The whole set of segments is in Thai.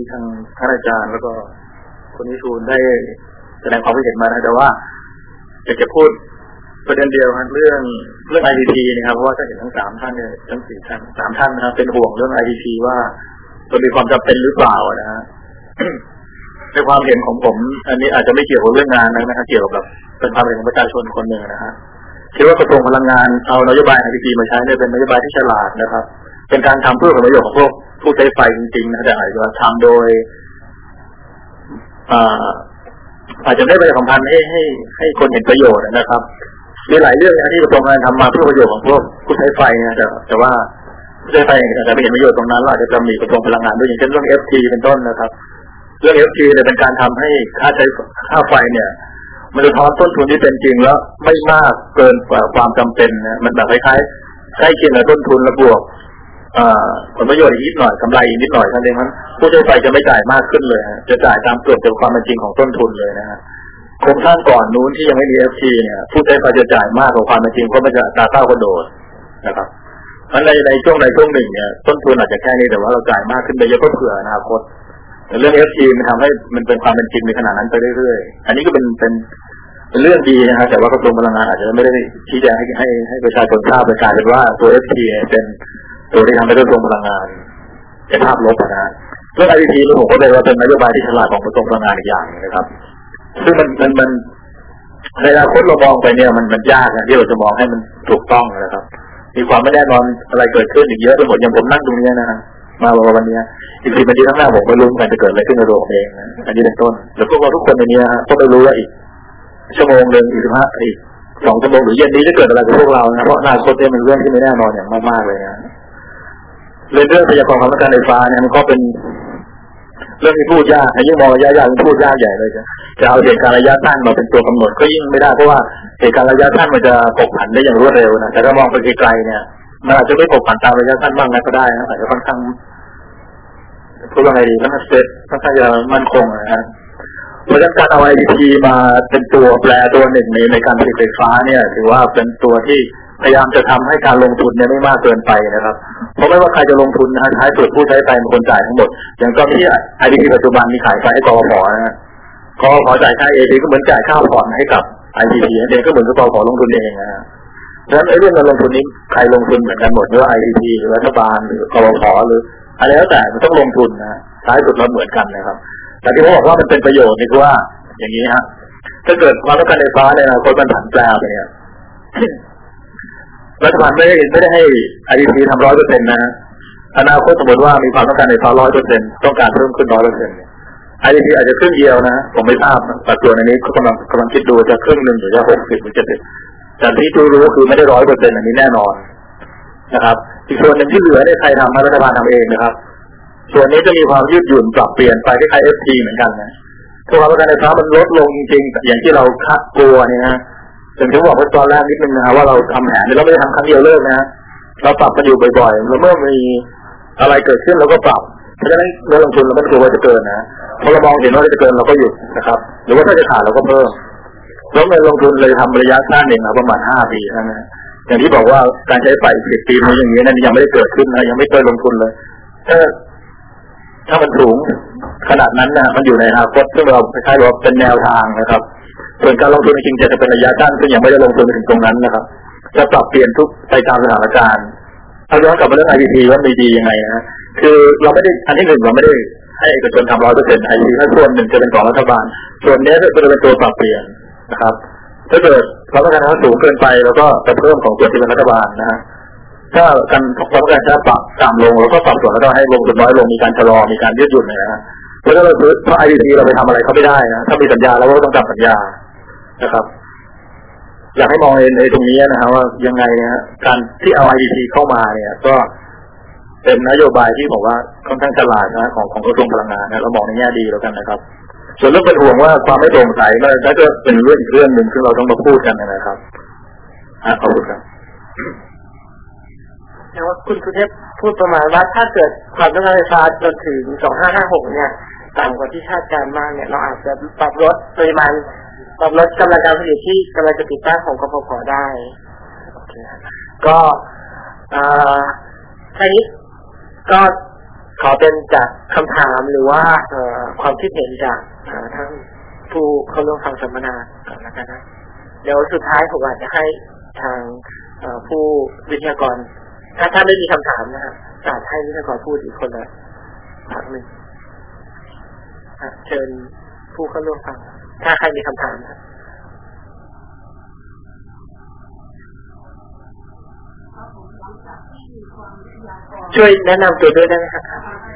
ที่ทางท่านอาจารย์แล้วก็คุณวิทูลได้แสดงความคิดเห็นมานะแต่ว่าอยากจะพูดประเด็นเดียวครับเรื่อง IDP นะครับเพราะว่าถ้าเห็นทั้ง3ท่านเนี่ยทั้ง4ท่าน3ท่านนะครับเป็นห่วงเรื่อง IDP ว่ามันมีความจำเป็นหรือเปล่านะฮะ ในความเห็นของผมอันนี้อาจจะไม่เกี่ยวกับเรื่องงานนะครับเกี่ยวกับเป็นความเห็นของประชาชนคนหนึ่งนะฮะคิดว่ากระทรวงพลังงานเอานโยบาย IDP มาใช้เนี่ยเป็นนโยบายที่ฉลาดนะครับเป็นการทำเพื่อผลประโยชน์ของพวกผู้ใช้ไฟจริงๆนะแต่อาจจะทำโดยอาจจะไม่ไปสัมพันธ์ให้คนเห็นประโยชน์นะครับมีหลายเรื่องที่กระทรวงพลังงานทำมาเพื่อประโยชน์ของพวกผู้ใช้ไฟนะแต่ว่าผู้ใช้ไฟอาจจะไม่เห็นประโยชน์ตรงนั้นอาจจะตำหนิกระทรวงพลังงานด้วยอย่างเช่นเรื่อง FT เป็นต้นนะครับเรื่อง FT เนี่ยเป็นการทำให้ค่าไฟเนี่ยมันจะทอนต้นทุนที่เป็นจริงแล้วไม่มากเกินกว่าความจำเป็นนะมันแบบคล้ายๆใกล้เคียงกับต้นทุนและบวกผลประโยชน์อีกนิดหน่อยกำไรอีกนิดหน่อยนั่นเองครับผู้ใช้ไฟจะไม่จ่ายมากขึ้นเลยจะจ่ายตามเกือบเต็มความเป็นจริงของต้นทุนเลยนะฮะโครงสร้างก่อนนู้นที่ยังไม่มี FT เนี่ยผู้ใช้ไฟจะจ่ายมากกว่าความเป็นจริงเพราะมันจะอัตราเท่ากระโดดนะครับในช่วงใดช่วงหนึ่งเนี่ยต้นทุนอาจจะแค่นี้แต่ว่าเราจ่ายมากขึ้นไปเยอะก็เผื่ออนาคตแต่เรื่อง FT มันทำให้มันเป็นความเป็นจริงในขณะนั้นไปเรื่อยๆอันนี้ก็เป็นเรื่องดีนะฮะแต่ว่ากระทรวงพลังงานอาจจะไม่ได้ชี้แจงให้ประชาชนทราบโดยกลายเป็นว่าตัว FT เป็นตัวที่ทำให้กระทรวงพลังงานเป็นภาพลบนะฮะเรื่อง IDP นี่ผมก็เลยว่าเป็นนโยบายที่ฉลาดของกระทรวงพลังงานอีกอย่างนะครับซึ่งมันในอนาคตเรามองไปเนี่ยมันยากนะที่เราจะมองให้มันถูกต้องนะครับมีความไม่แน่นอนอะไรเกิดขึ้นอีกเยอะไปหมดอย่างผมนั่งตรงนี้นะฮะมาวันนี้อีก10 นาทีข้างหน้าผมไม่รู้มันจะเกิดอะไรขึ้นในตัวผมเองนะอันนี้เป็นต้นแล้วก็ทุกคนในนี้ฮะก็ไม่รู้ว่าอีกชั่วโมงนึงอีก2 ชั่วโมงหรือเย็นนี้จะเกิดอะไรกับพวกเรานะเพราะอนาคตเนี่ยมันเรื่องที่ไม่แน่นอนอย่างมากๆเลยนะเรื่องพยากรณ์ความต้องการไฟฟ้าเนี่ยมันก็เป็นเรื่องที่พูดยากยิ่งมองระยะยาวมันพูดยากใหญ่เลยจะเอาเหตุการณ์ระยะสั้นมาเป็นตัวกำหนดก็ยิ่งไม่ได้เพราะว่าเหตุการณ์ระยะสั้นมันจะผกผันได้อย่างรวดเร็วนะแต่ถ้ามองไปไกลๆเนี่ยมันอาจจะไม่ผกผันตามระยะสั้นบ้างก็ได้นะอาจจะค่อนข้างพูดว่าไงดีค่อนข้างเซตค่อนข้างจะมั่นคงนะฮะเพราะฉะนั้นการเอา IDP มาเป็นตัวแปรตัวหนึ่งในการผลิตไฟฟ้าเนี่ยถือว่าเป็นตัวที่พยายามจะทำให้การลงทุนเนี่ยไม่มากเกินไปนะครับเพราะไม่ว่าใครจะลงทุนนะท้ายสุดผู้ใช้ไฟเป็นคนจ่ายทั้งหมดอย่างตอนที่ IDP ปัจจุบันมีขายไฟให้กฟผนะฮะกฟผจ่ายค่า AP ก็เหมือนจ่ายค่าผ่อนให้กับ IDP เองก็เหมือนกับกฟผลงทุนเองนะฮะเพราะฉะนั้นเรื่องการลงทุนนี้ใครลงทุนเหมือนกันหมดไม่ว่า IDP หรือรัฐบาลหรือกฟผหรืออะไรแล้วแต่มันต้องลงทุนนะท้ายสุดเราเหมือนกันนะครับแต่ที่ผมบอกว่ามันเป็นประโยชน์นี่คือว่าอย่างนี้ฮะถ้าเกิดความต้องการไฟฟ้าในอนาคตมันผันแปรไปเนี่ยรัฐบาลไม่ได้ให้ IDP ทำ 100% นะอนาคตสมมติว่ามีความต้องการไฟฟ้า 100% ต้องการเพิ่มขึ้น 100% IDP อาจจะครึ่งเดียวนะผมไม่ทราบแต่ตัวในนี้กำลังคิดดูจะครึ่งนึงหรือจะ60หรือ70แต่ที่รู้ก็คือไม่ได้ 100% อันนี้แน่นอนนะครับอีกส่วนหนึ่งที่เหลือเนี่ยใครทำรัฐบาลทำเองนะครับส่วนนี้จะมีความยืดหยุ่นปรับเปลี่ยนไปคล้ายๆ FT เหมือนกันนะถ้าความต้องการไฟฟ้ามันลดลงจริงๆอย่างที่เราคาดกลัวเนี่ยนะถึงที่บอกว่าตอนแรกนิดนึงนะว่าเราทำแผนเราไม่ได้ทำครั้งเดียวเลิกนะเราปรับกันอยู่บ่อยๆแล้วเมื่อมีอะไรเกิดขึ้นเราก็ปรับเพราะฉะนั้นเงินลงทุนเราไม่กลัวว่าจะเกินนะพอเรามองเห็นว่าจะเกินเราก็หยุดนะครับหรือว่าถ้าจะขาดเราก็เพิ่มแล้วเงินลงทุนเลยทำระยะสั้นเองนะประมาณ5 ปีนะอย่างที่บอกว่าการใช้ไฟ10 ปีมันอย่างนี้นั่นยังไม่ได้เกิดขึ้นนะยังไม่เคยลงทุนเลยถ้ามันสูงขนาดนั้นนะมันอยู่ในอนาคตซึ่งเราคล้ายๆว่าเป็นแนวทางนะครับส่วนการลงทุนจริงๆจะเป็นระยะสั้นซึ่งยังไม่ได้ลงทุนถึงตรงนั้นนะครับจะปรับเปลี่ยนทุกไปตามสถานการณ์ถ้าย้อนกลับมาเรื่อง IDP ว่ามีดียังไงนะคือเราไม่ได้อันที่หนึ่งเราไม่ได้ให้เอกชนทำ 100% IDP ถ้าส่วนหนึ่งจะเป็นของรัฐบาลส่วนนี้จะเป็นตัวปรับเปลี่ยนนะครับถ้าเกิดเราต้องการสูงเกินไปแล้วก็จะเพิ่มของส่วนที่เป็นรัฐบาลนะฮะถ้าการความต้องการจะปรับต่ำลงแล้วก็ปรับส่วนแล้วก็ให้ลงทุนน้อยลงมีการชะลอมีการยืดหยุ่นนะฮะเพราะถ้าเราซื้อเพราะ IDP เราไปทำอะไรเขาไม่ได้นะถ้ามีสัญญาแล้วก็ต้องตามสัญญานะครับอยากให้มองในตรงนี้นะครับว่ายังไงนะการที่เอา IDP เข้ามาเนี่ยก็เป็นนโยบายที่ผมว่าค่อนข้างฉลาดนะของกระทรวงพลังงานนะเรามองในแง่ดีแล้วกันนะครับส่วนเรื่องเป็นห่วงว่าความไม่โปร่งใสนั่นก็เป็นเรื่องอีกเรื่องหนึ่งซึ่งเราต้องมาพูดกันนะครับขอบคุณครับแต่ว่าคุณสุเทพพูดประมาณว่าถ้าเกิดความต้องการไฟฟ้าจนถึง2556เนี่ยต่ำกว่าที่คาดการณ์มากเนี่ยเราอาจจะปรับลดปริมาณปรับลดกำลังการผลิตที่กำลังจะติดตั้งของกฟผ.ได้ก็ทีนี้ก็ขอเป็นจากคำถามหรือว่าความคิดเห็นจากทั้งผู้เข้าร่วมฟังสัมมนาก่อนแล้วกันนะเดี๋ยวสุดท้ายผมอาจจะให้ทางผู้วิทยากรถ้าไม่มีคำถามนะฮะอาจให้วิทยากรพูดอีกคนละครั้งหนึ่งเชิญผู้เข้าร่วมฟังถ้าใครมีคำถามนะช่วยแนะนำตัวด้วยได้ไหมครับ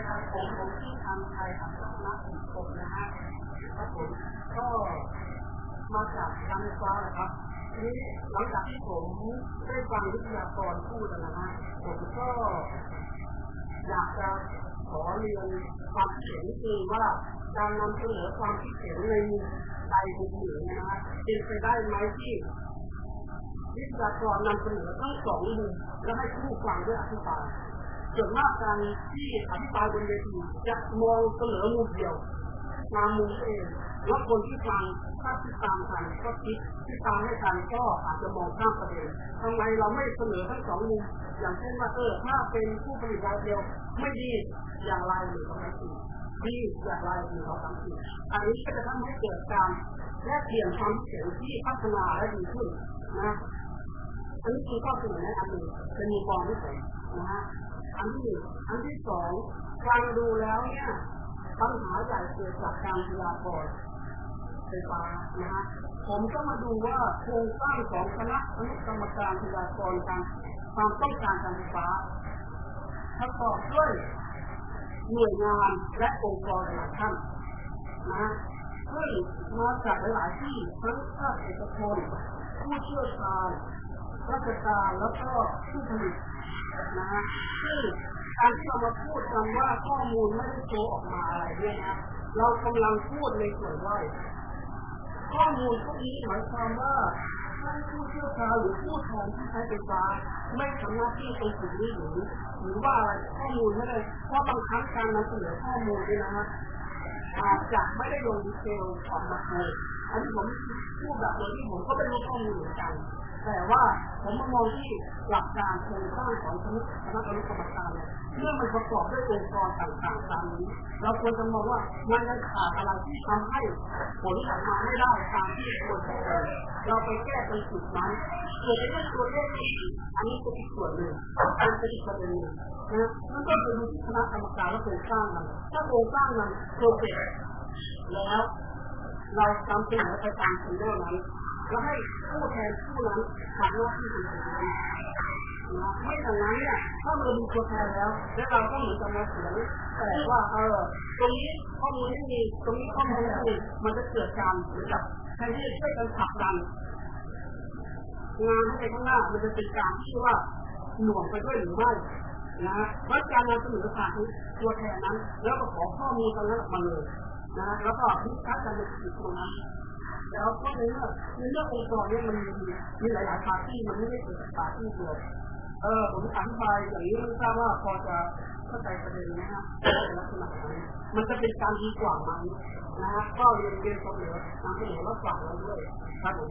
มาจากการไฟฟ้าครับทีนี้หลังจากที่ผมได้ฟังวิทยากรพูดนะฮะผมก็อยากจะขอเรียนความคิดเห็นนิดนึงว่าการนำเสนอความคิดเห็นในมุมใดมุมหนึ่งนะฮะเป็นไปได้ไหมที่วิทยากรนำเสนอทั้งสองมุมและให้ผู้ฟังด้วยอธิบายส่วนมากการที่อธิบายบนเวทีจะมองเสนอมุมเดียวมามุมเองแล้วคนที่ฟังถ้าติดตามกันก็คิดที่ตามให้กันก็อาจจะมองข้ามประเด็นทำไมเราไม่เสนอทั้งสองมุมอย่างเช่นว่าถ้าเป็นผู้ผลิตรายเดียวไม่ดีอย่างไรหรือทำไมดีดีอย่างไรหรือเราทำดีอันนี้ก็จะทำให้เกิดการแลกเปลี่ยนความคิดเห็นที่พัฒนาและดีขึ้นนะอันนี้คือข้อเสนอในอันหนึ่งเป็นมุมมองที่สองนะฮะอันที่สองฟังดูแล้วเนี่ยปัญหาใหญ่เกิดจากการพยากรณ์ไฟฟ้านะฮะผมก็มาดูว่าโครงสร้างของคณะอนุกรรมการพยากรณ์การความต้องการการไฟฟ้าประกอบด้วยหน่วยงานและองค์กรหลายท่านนะซึ่งมาจากหลายที่ทั้งภาคเอกชนผู้เชี่ยวชาญราชการแล้วก็ผู้ผลิตนะฮะซึ่งการที่เรามาพูดกันว่าข้อมูลไม่ได้โชว์ออกมาอะไรเนี่ยนะเรากำลังพูดในส่วนว่าข้อมูลพวกนี้หมายความว่าท่านผู้เชี่ยวชาญหรือผู้แทนที่ใช้ไฟฟ้าไม่ทำหน้าที่ตรงจุดนี้หรือว่าข้อมูลไม่ได้เพราะบางครั้งการนำเสนอข้อมูลนี่นะฮะอาจจะไม่ได้ลงดีเทลออกมาเลยอันนี้ผมพูดแบบโดยที่ผมก็ไม่รู้ข้อมูลเหมือนกันแต่ว่าผมมองที่หลักการโครงสร้างของคณะอนุกรรมการเมื่อมันประกอบด้วยองค์กรต่างๆตามนี้เราควรจะมองว่ามันยังขาดอะไรที่ทำให้ผลออกมาไม่ได้ตามที่ควรจะเป็นเราไปแก้ตรงจุดนั้นเกิดเป็นตัวเลขอันนี้เป็นอีกส่วนหนึ่งเป็นอีกประเด็นหนึ่งนะนั่นก็คือดูที่คณะกรรมการและโครงสร้างมันถ้าโครงสร้างมันโปรเจกต์แล้วเราทำเสนอไปตามสิ่งนั้นแล้วให้ผู้แทนผู้นั้นทำหน้าที่ตรงนี้ไม่อย่างนั้นเนี่ยถ้าเรามีตัวแทนแล้วเราก็เหมือนจะมาเสียงแต่ว่าตรงนี้ข้อมูลไม่มีตรงนี้ข้อมูลไม่มีมันจะเกิดการเหมือนกับแทนที่จะช่วยกันผลักดันงานให้ไปข้างหน้ามันจะเป็นการที่ว่าหน่วงไปด้วยหรือไม่นะว่าการนำเสนอผ่านตัวแทนนั้นแล้วก็ขอข้อมูลตรงนั้นออกมาเลยนะแล้วก็พิจารณาในจุดตรงนั้นแล้วก็ในเรื่ององค์กรเนี่ยมันมีหลายๆปาร์ตี้มันไม่ได้เกิดปาร์ตี้เดียวผมอธิบายอย่างนี้ไม่ทราบว่าพอจะเข้าใจประเด็นนะฮะลักษณะนี้มันจะเป็นการดีกว่าไหมนะฮะก็เรียนเสมอนำเสนอรับฟังเราด้วยครับผม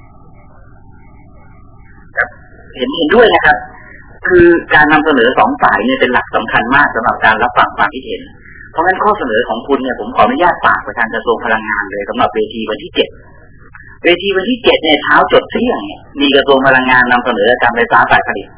เห็นด้วยนะครับคือการนำเสนอสองฝ่ายเนี่ยเป็นหลักสำคัญมากสำหรับการรับฟังความคิดเห็นเพราะงั้นข้อเสนอของคุณเนี่ยผมขออนุญาตฝากไปทางกระทรวงพลังงานเลยสำหรับเวทีวันที่7เวทีวันที่7เนี่ยเช้าจดเที่ยงเนี่ยมีกระทรวงพลังงานนำเสนอการไฟฟ้าฝ่ายผลิต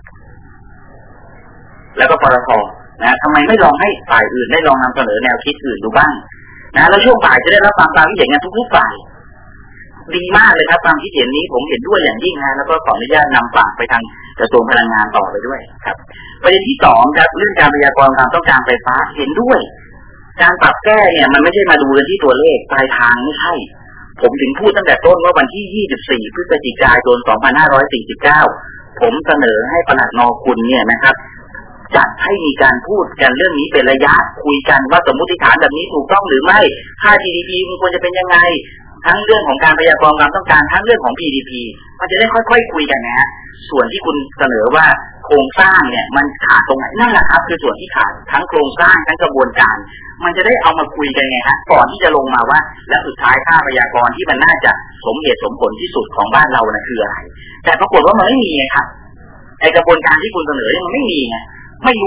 แล้วก็ปตท.นะทำไมไม่ลองให้ฝ่ายอื่นได้ลองนำเสนอแนวคิดอื่นดูบ้างนะแล้วช่วงบ่ายจะได้รับฟังความคิดเห็นกันทุกฝ่ายดีมากเลยครับความคิดเห็นนี้ผมเห็นด้วยอย่างยิ่งนะแล้วก็ขออนุญาตนำฝากไปทางกระทรวงพลังงานต่อไปด้วยครับประเด็นที่2ครับเรื่องการพยากรณ์ความต้องการไฟฟ้าเห็นด้วยการปรับแก้เนี่ยมันไม่ใช่มาดูกันที่ตัวเลขปลายทางไม่ใช่ผมถึงพูดตั้งแต่ต้นว่าวันที่24พฤศจิกายน2549ผมเสนอให้ปลัดนคุณเนี่ยนะครับจัดให้มีการพูดกันเรื่องนี้เป็นระยะคุยกันว่าสมมติฐานแบบนี้ถูกต้องหรือไม่ค่า GDP มันควรจะเป็นยังไงทั้งเรื่องของการพยากรณ์ความต้องการทั้งเรื่องของ PDP มันจะได้ค่อยๆคุยกันนะฮะส่วนที่คุณเสนอว่าโครงสร้างเนี่ยมันขาดตรงไหนนั่นแหละครับคือส่วนที่ขาดทั้งโครงสร้างทั้งกระบวนการมันจะได้เอามาคุยกันไงฮะก่อนที่จะลงมาว่าและสุดท้ายค่าพยากรณ์ที่มันน่าจะสมเหตุสมผลที่สุดของบ้านเรานะคืออะไรแต่ปรากฏว่ามันไม่มีไงครับไอกระบวนการที่คุณเสนอมันไม่มีไงไม่รู้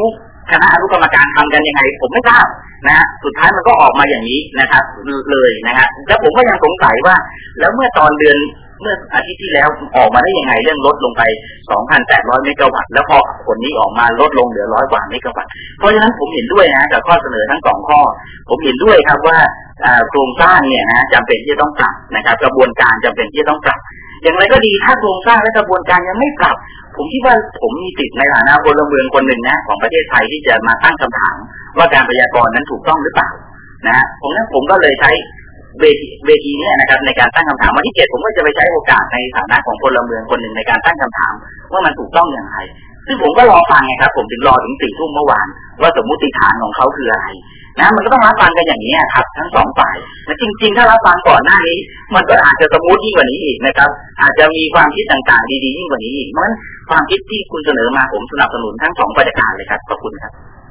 คณะอนุกรรมการทำกันยังไงผมไม่ทราบนะสุดท้ายมันก็ออกมาอย่างนี้นะครับเลยนะฮะแล้วผมก็ยังสงสัยว่าแล้วเมื่ออาทิตย์ที่แล้วออกมาได้ยังไงเรื่องลดลงไป 2,800 เมกะวัตต์แล้วพอผลนี้ออกมาลดลงเหลือ100 กว่าเมกะวัตต์เพราะฉะนั้นผมเห็นด้วยนะกับข้อเสนอทั้ง2ข้อผมเห็นด้วยครับว่าโครงสร้างเนี่ยนะจำเป็นที่จะต้องปรับนะครับกระบวนการจำเป็นที่จะต้องปรับอย่างไรก็ดีถ้าโครงสร้างและกระบวนการยังไม่ปรับผมคิดว่าผมมีสิทธิ์ในฐานะพลเมืองคนหนึ่งนะของประเทศไทยที่จะมาตั้งคำถามว่าการพยากรณ์นั้นถูกต้องหรือเปล่านะผมก็เลยใช้เวทีนี้นะครับในการตั้งคำถามวันที่7ผมก็จะไปใช้โอกาสในฐานะของพลเมืองคนหนึ่งในการตั้งคำถามว่ามันถูกต้องอย่างไรซึ่งผมก็รอฟังไงครับผมถึงรอถึง4 ทุ่มเมื่อวานว่าสมมุติฐานของเขาคืออะไรนะมันก็ต้องรับฟังกันอย่างนี้ครับทั้ง2 ฝ่ายและจริงๆถ้ารับฟังก่อนหน้านี้มันก็อาจจะสมมุติยิ่งกว่านี้อีกนะครับอาจจะมีความคิดต่างๆดีๆยิ่งกว่านี้อีกเพราะฉะนั้นความคิดที่คุณเสนอมาผมสนับสนุนทั้ง2 ประการเลยครับขอบคุณครับ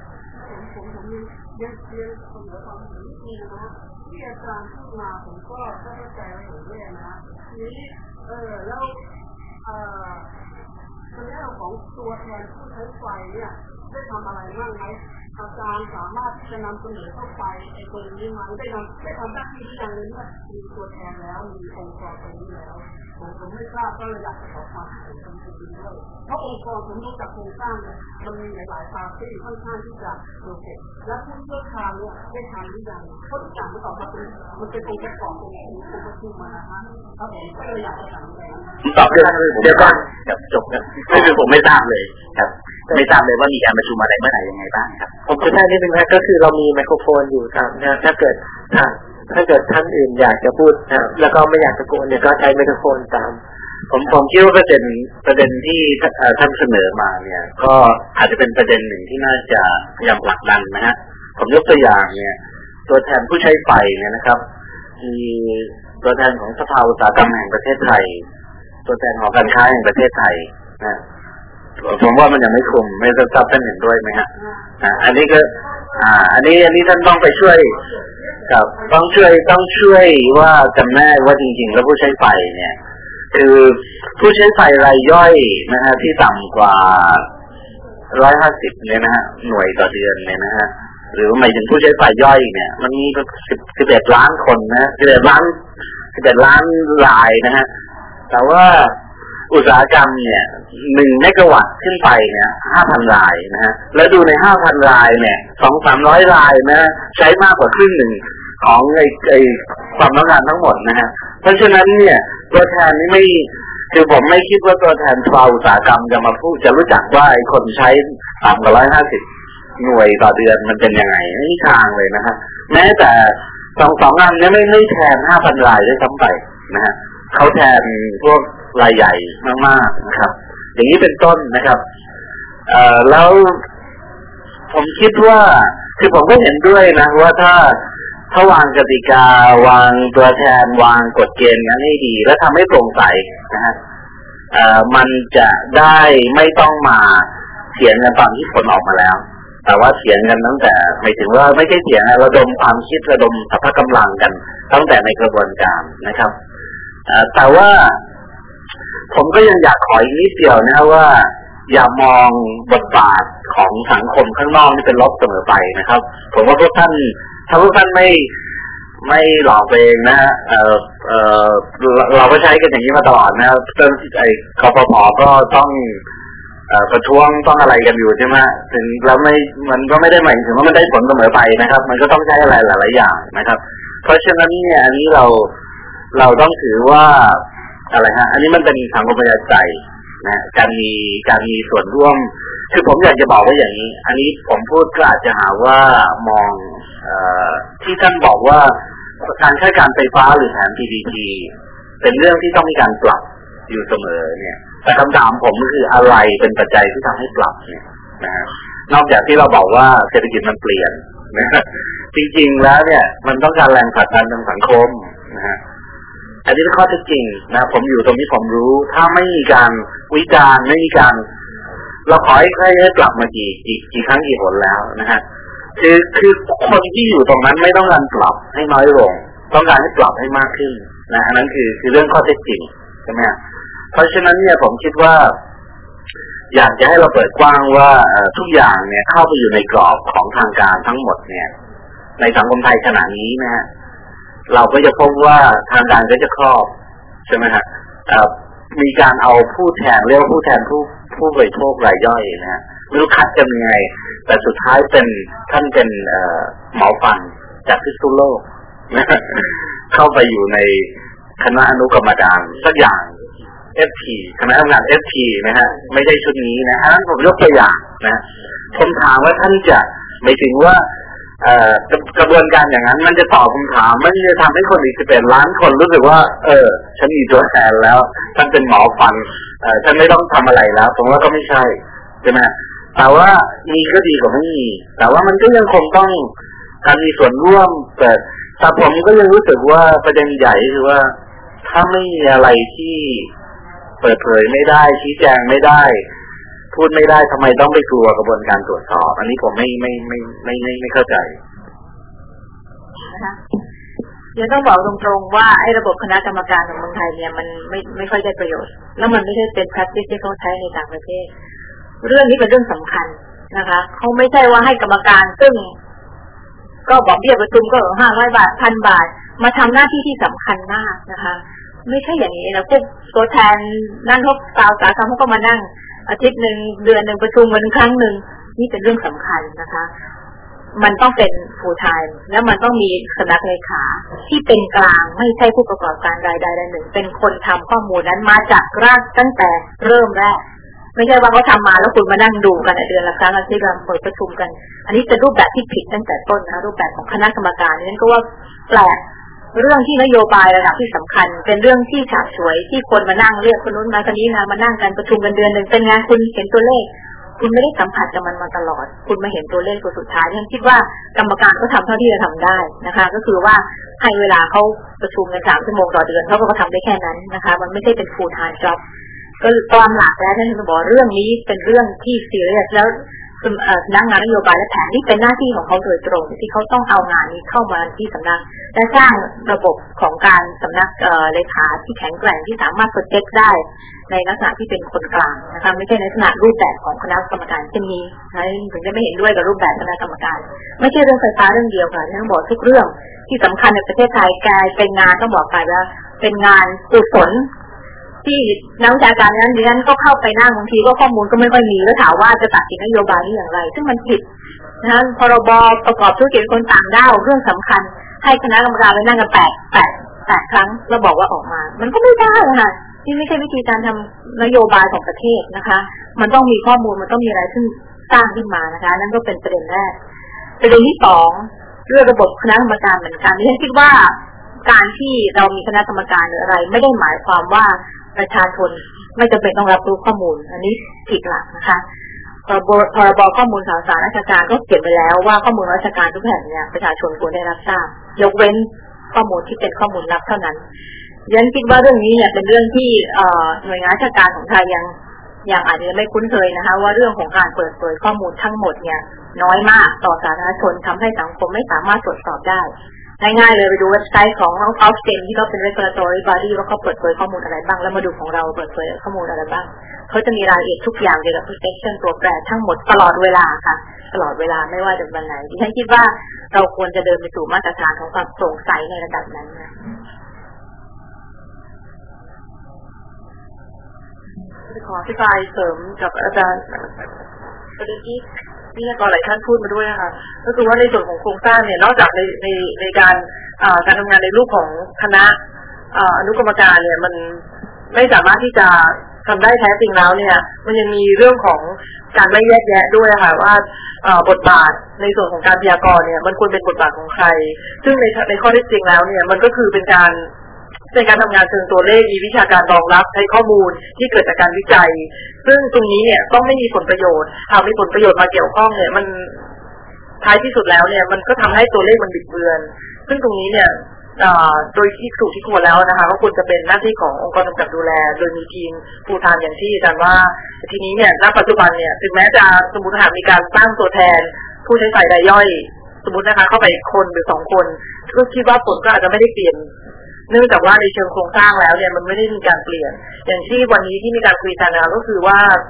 ที่อาจารย์พูดมาผมก็เข้าใจเห็นด้วยนะทีนี้แล้วในเรื่องของตัวแทนผู้ใช้ไฟเนี่ยได้ทำอะไรบ้างไหมอาจารย์สามารถที่จะนำเสนอเข้าไปไอ้ตรงนี้ไหมได้ทำหน้าที่อย่างนี้ว่ามีตัวแทนแล้วมีองค์กรตรงนี้แล้วผมไม่ทราบก็เลยอยากจะขอความเห็นตรงนี้ด้วยเพราะองค์กรผมดูจากโครงสร้างเนี่ยมันมีหลายๆปาร์ตี้ค่อนข้างที่จะโอเคและผู้เชี่ยวชาญเนี่ยได้ทำหรือยังเพราะทุกอย่างมันออกมาเป็นองค์ประกอบตรงนี้องค์ประชุมมานะคะครับผมก็เลยอยากจะถามแทนตอบเดี๋ยวก่อนจบครับคือผมไม่ทราบเลยครับไม่ทราบเลยว่ามีการประชุมอะไรเมื่อไหร่ยังไงบ้างครับผมจะแค่นิดนึงนะก็คือเรามีไมโครโฟนอยู่ครับนะถ้าเกิดท่านอื่นอยากจะพูดนะแล้วก็ไม่อยากตะโกนเนี่ยก็ใช้ไมโครโฟนตามผมคิดว่าประเด็นที่ท่านเสนอมาเนี่ยก็อาจจะเป็นประเด็นหนึ่งที่น่าจะพยายามผลักดันนะฮะผมยกตัวอย่างเนี่ยตัวแทนผู้ใช้ไฟเนี่ยนะครับมีตัวแทนของสภาอุตสาหกรรมแห่งประเทศไทยตัวแทนของการค้าแห่งประเทศไทยนะผมว่ามันยังไม่คุมไม่ทราบท่านเห็นด้วยไหมฮะอันนี้ก็อันนี้ท่านต้องไปช่วยกับต้องช่วยว่าจำแนกว่าจริงๆแล้วผู้ใช้ไฟเนี่ยคือผู้ใช้ไฟรายย่อยนะฮะที่ต่ำกว่า150เนี่ยนะฮะหน่วยต่อเดือนเนี่ยนะฮะหรือหมายถึงผู้ใช้ไฟย่อยเนี่ยมันมี11 ล้านคนนะ11 ล้านรายนะฮะแต่ว่าอุตสาหกรรมเนี่ย1 เมกะวัตต์ขึ้นไปเนี่ย 5,000 รายนะฮะแล้วดูใน 5,000 รายเนี่ย 200-300 รายนะใช้มากกว่าครึ่งหนึ่งของไอ้ความต้องการทั้งหมดนะฮะเพราะฉะนั้นเนี่ยตัวแทนนี่ไม่คือผมไม่คิดว่าตัวแทนชาวอุตสาหกรรมจะมาพูดจะรู้จักว่าไอ้คนใช้ต่ำกว่า150หน่วยต่อเดือนมันเป็นยังไงไม่มีทางเลยนะฮะแม้แต่สองอันนี้ไม่แทน 5,000 รายด้วยซ้ำไปนะฮะเขาแทนพวกรายใหญ่มากๆนะครับอย่างนี้เป็นต้นนะครับแล้วผมคิดว่าคือผมก็เห็นด้วยนะว่าถ้าวางกติกาวางตัวแทนวางกฎเกณฑ์นั้นให้ดีและทำให้โปร่งใสนะฮะมันจะได้ไม่ต้องมาเถียงกันตอนที่ผลออกมาแล้วแต่ว่าเถียงกันตั้งแต่หมายถึงว่าไม่ใช่เถียงระดมความคิดระดมสรรพกำลังกันตั้งแต่ในกระบวนการนะครับแต่ว่าผมก็ยังอยากขออีกนิดเดียวนะว่าอย่ามองบทบาทของสังคมข้างนอกนี่เป็นลบเสมอไปนะครับผมว่าพวกท่านถ้าพวกท่านไม่หลอกเองนะเราก็ใช้กันอย่างนี้มาตลอดนะจนไอ้กปป.ก็ต้องประท้วงต้องอะไรกันอยู่ใช่ไหมถึงแล้วมันก็ไม่ได้หมายถึงว่ามันได้ผลเสมอไปนะครับมันก็ต้องใช้อะไรหลายๆอย่างนะครับเพราะฉะนั้นเนี่ยอันนี้เราต้องถือว่าอะไรฮะอันนี้มันเป็นสังคมประชาธิปไตยนะการมีส่วนร่วมคือผมอยากจะบอกว่าอย่างนี้อันนี้ผมพูดก็อาจจะหาว่ามองที่ท่านบอกว่าการใช้การไฟฟ้าหรือแผน PPP เป็นเรื่องที่ต้องมีการปรับอยู่เสมอเนี่ยแต่คำถามผมก็คืออะไรเป็นปัจจัยที่ทำให้ปรับเนี่ยนะฮะนอกจากที่เราบอกว่าเศรษฐกิจมันเปลี่ยนนะจริงๆแล้วเนี่ยมันต้องการแรงผลักดันทางสังคมนะฮะอันนี้เป็นข้อเท็จจริงนะผมอยู่ตรงนี้ผมรู้ถ้าไม่มีการวิจารณ์ไม่มีการเราขอให้ปรับมากี่ครั้งกี่หนแล้วนะฮะคือคนที่อยู่ตรงนั้นไม่ต้องการปรับให้น้อยลงต้องการให้ปรับให้มากขึ้นนะอันนั้นคือเรื่องข้อเท็จจริงใช่ไหมเพราะฉะนั้นเนี่ยผมคิดว่าอยากจะให้เราเปิดกว้างว่าทุกอย่างเนี่ยเข้าไปอยู่ในกรอบของทางการทั้งหมดเนี่ยในสังคมไทยขณะนี้นะฮะเราก็จะพบว่าทางการก็จะครอบใช่ไหมฮะมีการเอาผู้แทนเรียกว่าผู้แทนผู้บริโภครายย่อยนะฮะไม่รู้คัดกันยังไงแต่สุดท้ายเป็นท่านเป็นหมอฟันจากพิษณุโลกนะเข้าไปอยู่ในคณะอนุกรรมการสักอย่าง FP คณะทำงาน FP นะฮะไม่ใช่ชุดนี้นะฮะผมยกตัวอย่างนะผมถามว่าท่านจะไม่ถึงว่ากระบวนการอย่างนั้นมันจะตอบคำถามมันจะทำให้คนอีก11 ล้านคนรู้สึกว่าฉันมีตัวแทนแล้วท่านเป็นหมอฟันฉันไม่ต้องทำอะไรแล้วผมว่าก็ไม่ใช่ใช่ไหมแต่ว่ามีก็ดีกว่าไม่มีแต่ว่ามันก็ยังคงต้องการมีส่วนร่วมแต่ผมก็ยังรู้สึกว่าประเด็นใหญ่คือว่าถ้าไม่มีอะไรที่เปิดเผยไม่ได้ชี้แจงไม่ได้พูดไม่ได้ทำไมต้องไปกลัวกระบวนการตรวจสอบอันนี้ผมไม่เข้าใจนะคะเดี๋ยวต้องบอกตรงๆว่าไอ้ระบบคณะกรรมการของเมืองไทยเนี่ยมันไม่ค่อยได้ประโยชน์แล้วมันไม่ใช่เป็น practice ที่เขาใช้ในต่างประเทศเรื่องนี้เป็นเรื่องสำคัญนะคะเขาไม่ใช่ว่าให้กรรมการซึ่งก็บอกเบี้ยประชุมก็500 บาท 1,000 บาทมาทำหน้าที่ที่สำคัญมากนะคะไม่ใช่อย่างนี้นะพวกตัวแทนนั่นพวกสาวสาขาเขาก็มานั่งอาทิตย์นึงเดือนนึงประชุมกันครั้งนึงนี่เป็นเรื่องสำคัญนะคะมันต้องเป็น full time แล้วมันต้องมีสำนักเลขาที่เป็นกลางไม่ใช่ผู้ประกอบการรายใดรายหนึ่งเป็นคนทำข้อมูลนั้นมาจากรากตั้งแต่เริ่มแรกไม่ใช่ว่าเขาทำมาแล้วคุณมานั่งดูกันเดือนละครั้งอาทิตย์ละเปิดประชุมกันอันนี้เป็นรูปแบบที่ผิดตั้งแต่ต้นนะรูปแบบของคณะกรรมการนั้นก็ว่าแปลกเรื่องที่นโยบายระดับที่สำคัญเป็นเรื่องที่ฉาบฉวยที่คนมานั่งเรียกคนนู้นมาคนนี้มานั่งกันประชุมกันเดือนนึงเป็นไงคุณเห็นตัวเลขคุณไม่ได้สัมผัสกับมันมาตลอดคุณมาเห็นตัวเลขตัวสุดท้ายฉันคิดว่ากรรมการก็ทำเท่าที่จะทำได้นะคะก็คือว่าให้เวลาเขาประชุมกัน3 ชั่วโมงต่อเดือนเขาก็ทำได้แค่นั้นนะคะมันไม่ใช่เป็น full time job ก็ตามหลักแล้วท่านจะบอกเรื่องนี้เป็นเรื่องที่ซีเรียสแล้วนักงานนโยบายและแผนที่เป็นหน้าที่ของเขาโดยตรงที่เขาต้องเอางานนี้เข้ามาที่สำนักและสร้างระบบของการสำนักเลขาที่แข็งแกร่งที่สามารถโปรเจกต์ได้ในลักษณะที่เป็นคนกลางนะคะไม่ใช่ในลักษณะรูปแบบของคณะกรรมการเช่นนี้นะถึงจะไม่เห็นด้วยกับรูปแบบคณะกรรมการไม่ใช่เรื่องไฟฟ้าเรื่องเดียวค่ะที่ต้องบอกทุกเรื่องที่สำคัญในประเทศไทยกลายเป็นงานต้องบอกไปว่าเป็นงานกุศลที่นักวิชาการนั้นดิฉันก็เข้าไปนั่งบางทีก็ข้อมูลก็ไม่ค่อยมีแล้วถามว่าจะตัดสินนโยบายนี้อย่างไรซึ่งมันผิดนะพรบประกอบธุรกิจคนต่างด้าวเรื่องสำคัญให้คณะกรรมการไปนั่งกัน8 ครั้งแล้วบอกว่าออกมามันก็ไม่ได้ค่ะที่ไม่ใช่วิธีการทำนโยบายของประเทศนะคะมันต้องมีข้อมูลมันต้องมีอะไรซึ่งสร้างขึ้นมานะคะนั่นก็เป็นประเด็นแรกประเด็นที่2เรื่องระบบคณะกรรมการเหมือนกันดิฉันคิดว่าการที่เรามีคณะกรรมการหรืออะไรไม่ได้หมายความว่าประชาชนไม่จำเป็นต้องรับรู้ข้อมูลอันนี้ผิดหลักนะคะพรบข้อมูลข่าวสารราชการก็เขียนไว้แล้วว่าข้อมูลราชการทุกแห่งเนี่ยประชาชนควรได้รับทราบยกเว้นข้อมูลที่เป็นข้อมูลลับเท่านั้นยันคิดว่าเรื่องนี้เนี่ยเป็นเรื่องที่หน่วยงานราชการของไทยยังอาจจะไม่คุ้นเคยนะคะว่าเรื่องของการเปิดเผยข้อมูลทั้งหมดเนี่ยน้อยมากต่อสาธารณชนทำให้สังคมไม่สามารถตรวจสอบได้ง่ายๆเลยไปดูเว็บไซต์ของ Ofstem ที่เขาเป็น regulatory body ว่าเขาเปิดเผยข้อมูลอะไรบ้างแล้วมาดูของเราเปิดเผยข้อมูลอะไรบ้างเขาจะมีรายละเอียดทุกอย่างเกี่ยวกับ protection ตัวแปรทั้งหมดตลอดเวลาค่ะตลอดเวลาไม่ว่าจะวันไหนดิฉันคิดว่าเราควรจะเดินไปสู่มาตรฐานของความโปร่งใสในระดับนั้นนะขออธิบายเสริมกับอาจารย์ประเด็นที่วิทยากรหลายท่านพูดมาด้วยนะคะก็คือว่าในส่วนของโครงสร้างเนี่ยนอกจากในการทำงานในรูปของคณะอนุกรรมการเนี่ยมันไม่สามารถที่จะทำได้แท้จริงแล้วเนี่ยมันยังมีเรื่องของการไม่แยกแยะด้วยค่ะว่าบทบาทในส่วนของการพยากรณ์เนี่ยมันควรเป็นบทบาทของใครซึ่งในข้อเท็จจริงแล้วเนี่ยมันก็คือเป็นการทำงานเชิงตัวเลขมีวิชาการรองรับใช้ข้อมูลที่เกิดจากการวิจัยซึ่งตรงนี้เนี่ยต้องไม่มีผลประโยชน์หากมีผลประโยชน์มาเกี่ยวข้องเนี่ยมันท้ายที่สุดแล้วเนี่ยมันก็ทำให้ตัวเลขมันบิดเบือนซึ่งตรงนี้เนี่ยโดยที่ถูกที่ควรแล้วนะคะก็ควรจะเป็นหน้าที่ขององค์กรกำกับดูแลโดยมีทีมผู้ทานอย่างที่อาจารย์ว่าทีนี้เนี่ยณปัจจุบันเนี่ยถึงแม้จะสมมติหากมีการตั้งตัวแทนผู้ใช้ไฟรายย่อยสมมตินะคะเข้าไปคนหรือ2 คนก็คิดว่าผลก็อาจจะไม่ได้เปลี่ยนเนื่องจากว่าในเชิงโครงสร้างแล้วเนี่ยมันไม่ได้มีการเปลี่ยนอย่างที่วันนี้ที่มีการคุยกันนะก็คือว่า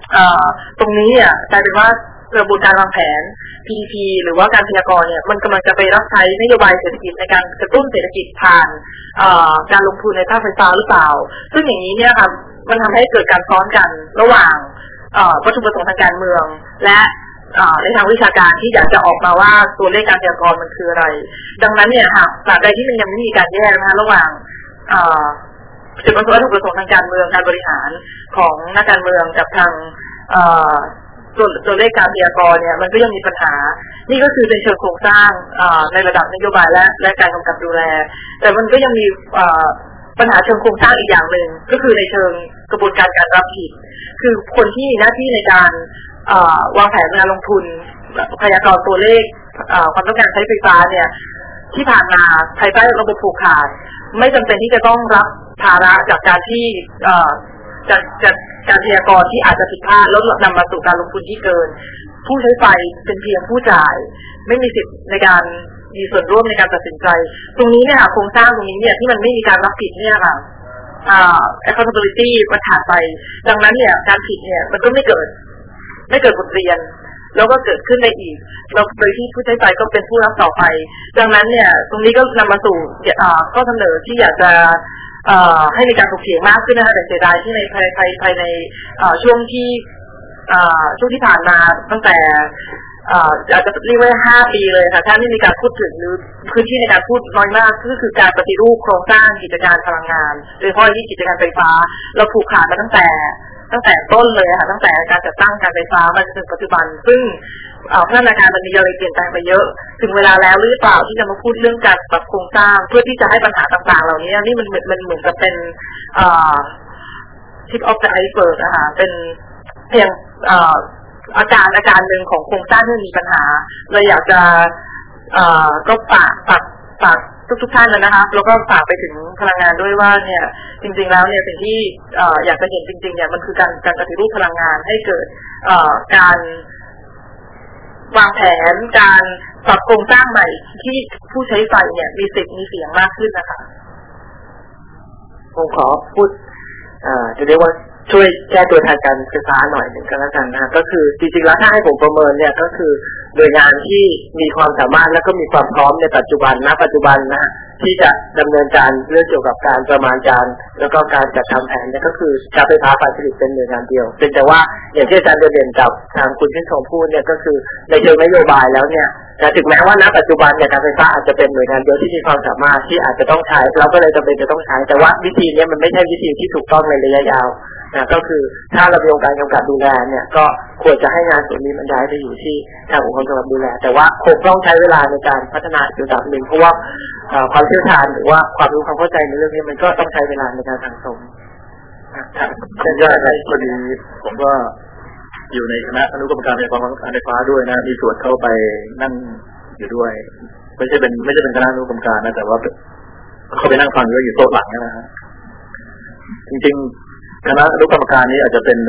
ตรงนี้เนี่ยกลายเป็นว่ากระบวนการวางแผน PDP หรือว่าการพยากรณ์เนี่ยมันกำลังจะไปรับใช้นโยบายเศรษฐกิจในการกระตุ้นเศรษฐกิจผ่านการลงทุนในภาคไฟฟ้าหรือเปล่าซึ่งอย่างนี้เนี่ยค่ะมันทำให้เกิดการซ้อนกันระหว่างวัตถุประสงค์ทางการเมืองและในทางวิชาการที่อยากจะออกมาว่าตัวเลขการพยากรณ์มันคืออะไรดังนั้นเนี่ยค่ะตราบใดที่มันยังไม่มีการแยกนะคะระหว่างจุดประสงค์วัตถุประสงค์ทางการเมืองการบริหารของนักการเมืองกับทางตัวเลขการพยากรณ์เนี่ยมันก็ยังมีปัญหานี่ก็คือในเชิงโครงสร้างในระดับนโยบายและการกำกับดูแลแต่มันก็ยังมีปัญหาเชิงโครงสร้างอีกอย่างหนึ่งก็คือในเชิงกระบวนการการรับผิดคือคนที่มีหน้าที่ในการวางแผนการลงทุนพยากรณ์ตัวเลขความต้องการใช้ไฟฟ้าเนี่ยที่ผ่านมาภายใต้ระบบผูกขาดไม่จำเป็นที่จะต้องรับภาระจากการที่จากการพยากรณ์ที่อาจจะผิดพลาดแล้วนำมาสู่การลงทุนที่เกินผู้ใช้ไฟเป็นเพียงผู้จ่ายไม่มีสิทธิ์ในการมีส่วนร่วมในการตัดสินใจตรงนี้เนี่ยโครงสร้างตรงนี้เนี่ยที่มันไม่มีการรับผิดเนี่ยค่ะaccountability มันขาดไปดังนั้นเนี่ยการผิดเนี่ยมันก็ไม่เกิดบทเรียนแล้วก็เกิดขึ้นได้อีกแล้วโดยที่ผู้ใช้ไฟก็เป็นผู้รับต่อไปดังนั้นเนี่ยตรงนี้ก็นำมาสู่ข้อเสนอที่อยากจะให้มีการถกเถียงมากขึ้นนะคะแต่เสียดายที่ในภายในช่วงที่ผ่านมาตั้งแต่อาจจะเรียกว่า5 ปีเลยค่ะถ้าไม่มีการพูดถึงหรือพื้นที่ในการพูดน้อยมากก็คือการปฏิรูปโครงสร้างกิจการพลังงานโดยเฉพาะที่กิจการไฟฟ้าเราผูกขาดมาตั้งแต่ต้นเลยค่ะตั้งแต่การจัดตั้งการไฟฟ้ามาจนถึงปัจจุบันซึ่งพัฒนาการมันมีอะไรเปลี่ยนแปลงไปเยอะถึงเวลาแล้วหรือเปล่าที่จะมาพูดเรื่องการปรับโครงสร้างเพื่อที่จะให้ปัญหาต่างๆเหล่านี้นี่มันเหมือนกับเป็นtip of the iceberg นะคะเป็นเพียงอาการหนึ่งของโครงสร้างที่มีปัญหาเลยอยากจะก็ฝากทุกท่านนะคะแล้วก็ฝากไปถึงพลังงานด้วยว่าเนี่ยจริงๆแล้วเนี่ยสิ่งที่อยากจะเห็นจริงๆเนี่ยมันคือการปฏิรูปพลังงานให้เกิดการวางแผนการปรับโครงสร้างใหม่ที่ผู้ใช้ไฟเนี่ยมีสิทธิ์มีเสียงมากขึ้นนะคะผมขอพูดจะเรียกว่าช่วยแก้ตัวทางการไฟฟ้าหน่อยหนึ่งก็แล้วกันนะก็คือจริงๆแล้วถ้าให้ผมประเมินเนี่ยก็คือหน่วยงานที่มีความสามารถและก็มีความพร้อมในปัจจุบันนะที่จะดำเนินการเรื่องเกี่ยวกับการประมาณการแล้วก็การจัดทำแผนเนี่ยก็คือการไฟฟ้าฝ่ายผลิตเป็นหน่วยงานเดียวเป็นแต่ว่าอย่างที่อาจารย์เด่นกับทางคุณชื่นชมพูดเนี่ยก็คือในเชิงนโยบายแล้วเนี่ยถึงแม้ว่าณปัจจุบันเนี่ยการไฟฟ้าอาจจะเป็นหน่วยงานเดียวที่มีความสามารถที่อาจจะต้องใช้เราก็เลยจำเป็นจะต้องใช้แต่ว่าวิธีนี้มันไม่ใช่วิธีที่ถูกต้องในระยะยาวก็คือถ้าเรามีองค์การกำกับดูแลเนี่ยก็ควรจะให้งานส่วนนี้มันย้ายไปอยู่ที่ทางองค์กรกำกับดูแลแต่ว่าคงต้องใช้เวลาในการพัฒนาอยู่ระดับหนึ่งเพราะว่าความเชี่ยวชาญหรือว่าความรู้ความเข้าใจในเรื่องนี้มันก็ต้องใช้เวลาในการสั่งสมเป็นยอดในพอดีผมก็อยู่ในคณะอนุกรรมการไฟฟ้าด้วยนะมีส่วนเข้าไปนั่งอยู่ด้วยไม่ใช่เป็นคณะอนุกรรมการนะแต่ว่าเขาไปนั่งฟังอยู่โต๊ะหลังนะฮะจริงๆคณะอนุกรรมการนี้อาจจะเป็น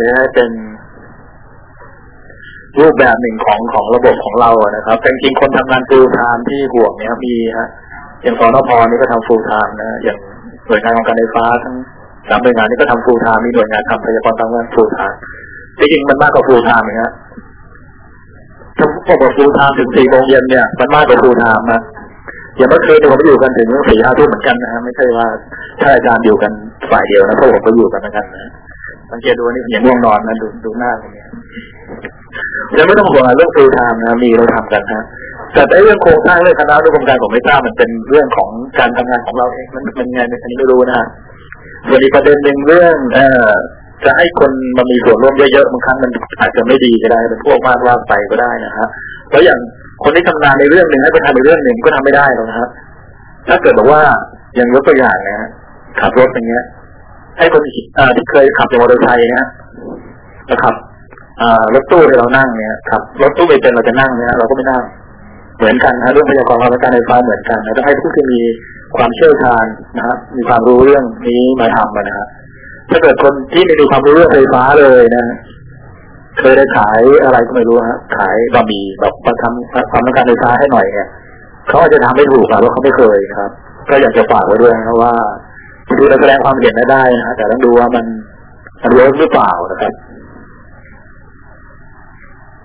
รูปแบบหนึ่งของระบบของเรานะครับแต่จริงๆคนทำงานฟูลไทม์ที่ห่วงเนี่ยมีฮะอย่างสนพ.นี่ก็ทำฟูลไทม์นะอย่างหน่วยงานของการไฟฟ้าทั้ง3หน่วยงานนี้ก็ทำฟูลไทม์มีหน่วยงานทำพยากรณ์ทางการฟูลไทม์จริงๆมันมากกว่าฟูลไทม์นะถ้าพวกฟูลไทม์ถึง4 โมงเย็นเนี่ยมันมากกว่าฟูลไทม์นะอย่างเมื่อคืนผมอยู่กันถึง4-5 ทุ่มเหมือนกันนะฮะไม่ใช่ว่าถ้าอาจารย์อยู่กันฝ่ายเดียวนะพวกผมก็อยู่กันเหมือนกันนะสังเกตดูนี่อย่างง่วงนอนนะดูหน้าตรงนี้ยังไม่ต้องห่วงเรื่องฟูลไทม์นะมีเราทำกันฮะแต่เรื่องโครงสร้างเรื่องคณะอนุกรรมการผมไม่ทราบมันเป็นเรื่องของการทำงานของเราเองมันไงอันนี้ไม่รู้นะส่วนอีกประเด็นหนึ่งเรื่องจะให้คนมามีส่วนร่วมเยอะๆบางครั้งมันอาจจะไม่ดีก็ได้เป็นพวกมากว่าไปก็ได้นะฮะเพราะอย่างคนที่ทำงานในเรื่องหนึ่งให้ไปทำในเรื่องหนึ่งก็ทำไม่ได้หรอกนะครับถ้าเกิดบอกว่าอย่างยกตัวอย่างนะขับรถอย่างเงี้ยให้คนที่เคยขับมอเตอร์ไซค์นะครับรถตู้ที่เรานั่งเนี่ยขับรถตู้ไม่เป็นเราจะนั่งเนี่ยเราก็ไม่นั่งเหมือนกันนะเรื่องพยากรณ์การไฟฟ้าเหมือนกันนะต้องให้ผู้ที่มีความเชี่ยวชาญนะครับมีความรู้เรื่องนี้มาทำนะฮะถ้าเกิดคนที่ไม่มีความรู้เรื่องไฟฟ้าเลยนะเคยได้ขายอะไรก็ไม่รู้ฮะขายบะหมี่แบบมาทำความต้องการไฟฟ้าให้หน่อยเนี่ยเขาอาจจะทำไม่ถูกเพราะเขาไม่เคยครับก็อยากจะฝากไว้ด้วยนะว่าดูแลแสดงความเห็นได้นะแต่ต้องดูว่ามันเวิร์กหรือเปล่านะครับ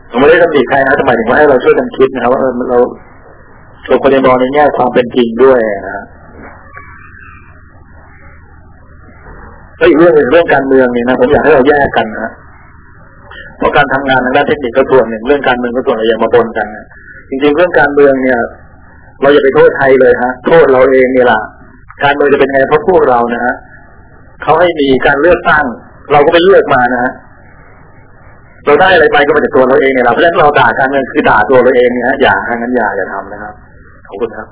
ผมไม่ได้ตำหนิใครนะแต่หมายถึงว่าให้เราช่วยกันคิดนะครับว่าเราควรจะมองในแง่ความเป็นจริงด้วยนะแล้วอีกเรื่องการเมืองเนี่ยนะผมอยากให้เราแยกกันนะเพราะการทำงานทางด้านเทคนิคก็ส่วนหนึ่งเรื่องการเมืองก็ส่วนหนึ่งอย่ามาปนกันนะจริงๆเรื่องการเมืองเนี่ยเราอย่าไปโทษใครเลยฮะโทษเราเองนี่แหละการเมืองจะเป็นไงเพราะพวกเรานะฮะเขาให้มีการเลือกตั้งเราก็ไปเลือกมานะเราได้อะไรไปก็มาจากตัวเราเองเนี่ยเพราะฉะนั้นเราด่าการเมืองคือด่าตัวเราเองเนี่ยอย่าทางนั้นอย่าทำนะครับขอบคุณครับ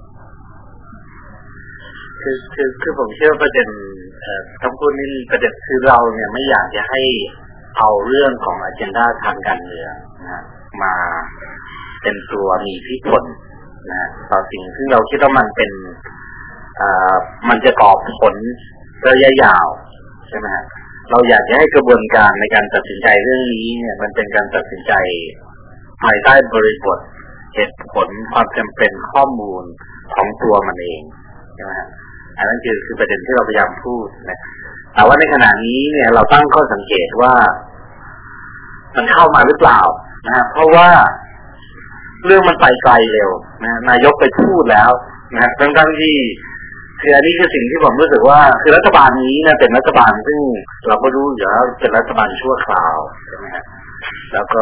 คือผมเชื่อประเด็นทั้งพูดนี่ประเด็นคือเราเนี่ยไม่อยากจะให้เอาเรื่องของอเจนดาทางการเมืองนะมาเป็นตัวมีอิทธิพลนะต่อสิ่งที่เราคิดว่ามันเป็นมันจะก่อผลระยะยาวใช่ไหมฮะเราอยากจะให้กระบวนการในการตัดสินใจเรื่องนี้เนี่ยมันเป็นการตัดสินใจภายใต้บริบทเหตุผลความจำเป็นข้อมูลของตัวมันเองใช่ไหมฮะอันนั้นคือประเด็นที่เราพยายามพูดนะแต่ว่าในขณะนี้เนี่ยเราตั้งข้อสังเกตว่ามันเข้ามาหรือเปล่านะเพราะว่าเรื่องมันไปไกลเร็วนะนายกไปพูดแล้วนะทั้งที่คืออันนี้คือสิ่งที่ผมรู้สึกว่าคือรัฐบาลนี้เนี่ยเป็นรัฐบาลซึ่งเราก็รู้อยู่แล้วเป็นรัฐบาลชั่วคราวใช่ไหมฮะแล้วก็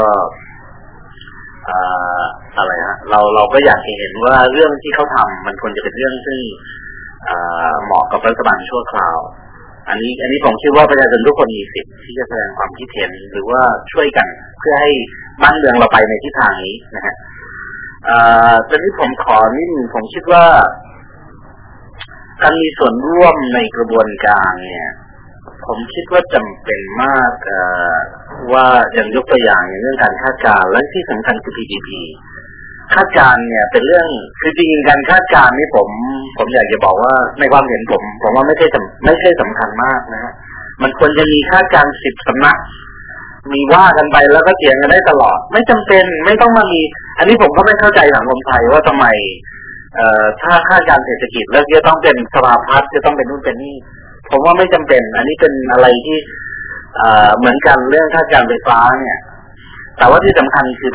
อะไรฮะเราก็อยากเห็นว่าเรื่องที่เขาทำมันควรจะเป็นเรื่องซึ่งเหมาะกับรัฐบาลชั่วคราวอันนี้ผมคิดว่าประชาชนทุกคนมีสิทธิ์ที่จะแสดงความคิดเห็นหรือว่าช่วยกันเพื่อให้บ้านเมืองเราไปในทิศทางนี้นะฮะตอนนี้ผมขอนิดนึงผมคิดว่าการมีส่วนร่วมในกระบวนการเนี่ยผมคิดว่าจำเป็นมากว่าอย่างยกตัวอย่างเรื่องการคาดการณ์และที่สำคัญคือ PDP คาดการณ์เนี่ยเป็นเรื่องคือจริงการคาดการณ์นี่ผมอยากจะบอกว่าในความเห็นผมว่าไม่ใช่สำคัญมากนะฮะมันควรจะมีคาดการณ์10 สำนักมีว่ากันไปแล้วก็เถียงกันได้ตลอดไม่จำเป็นไม่ต้องมามีอันนี้ผมก็ไม่เข้าใจสังคมไทยว่าทำไมถ้าคาดการณ์เศรษฐกิจแล้วจะต้องเป็นสภาพัฒน์จะต้องเป็นนู่นเป็นนี่ผมว่าไม่จำเป็นอันนี้เป็นอะไรที่เหมือนกันเรื่องคาดการณ์ไฟฟ้าเนี่ยแต่ว่าที่สำคัญคือ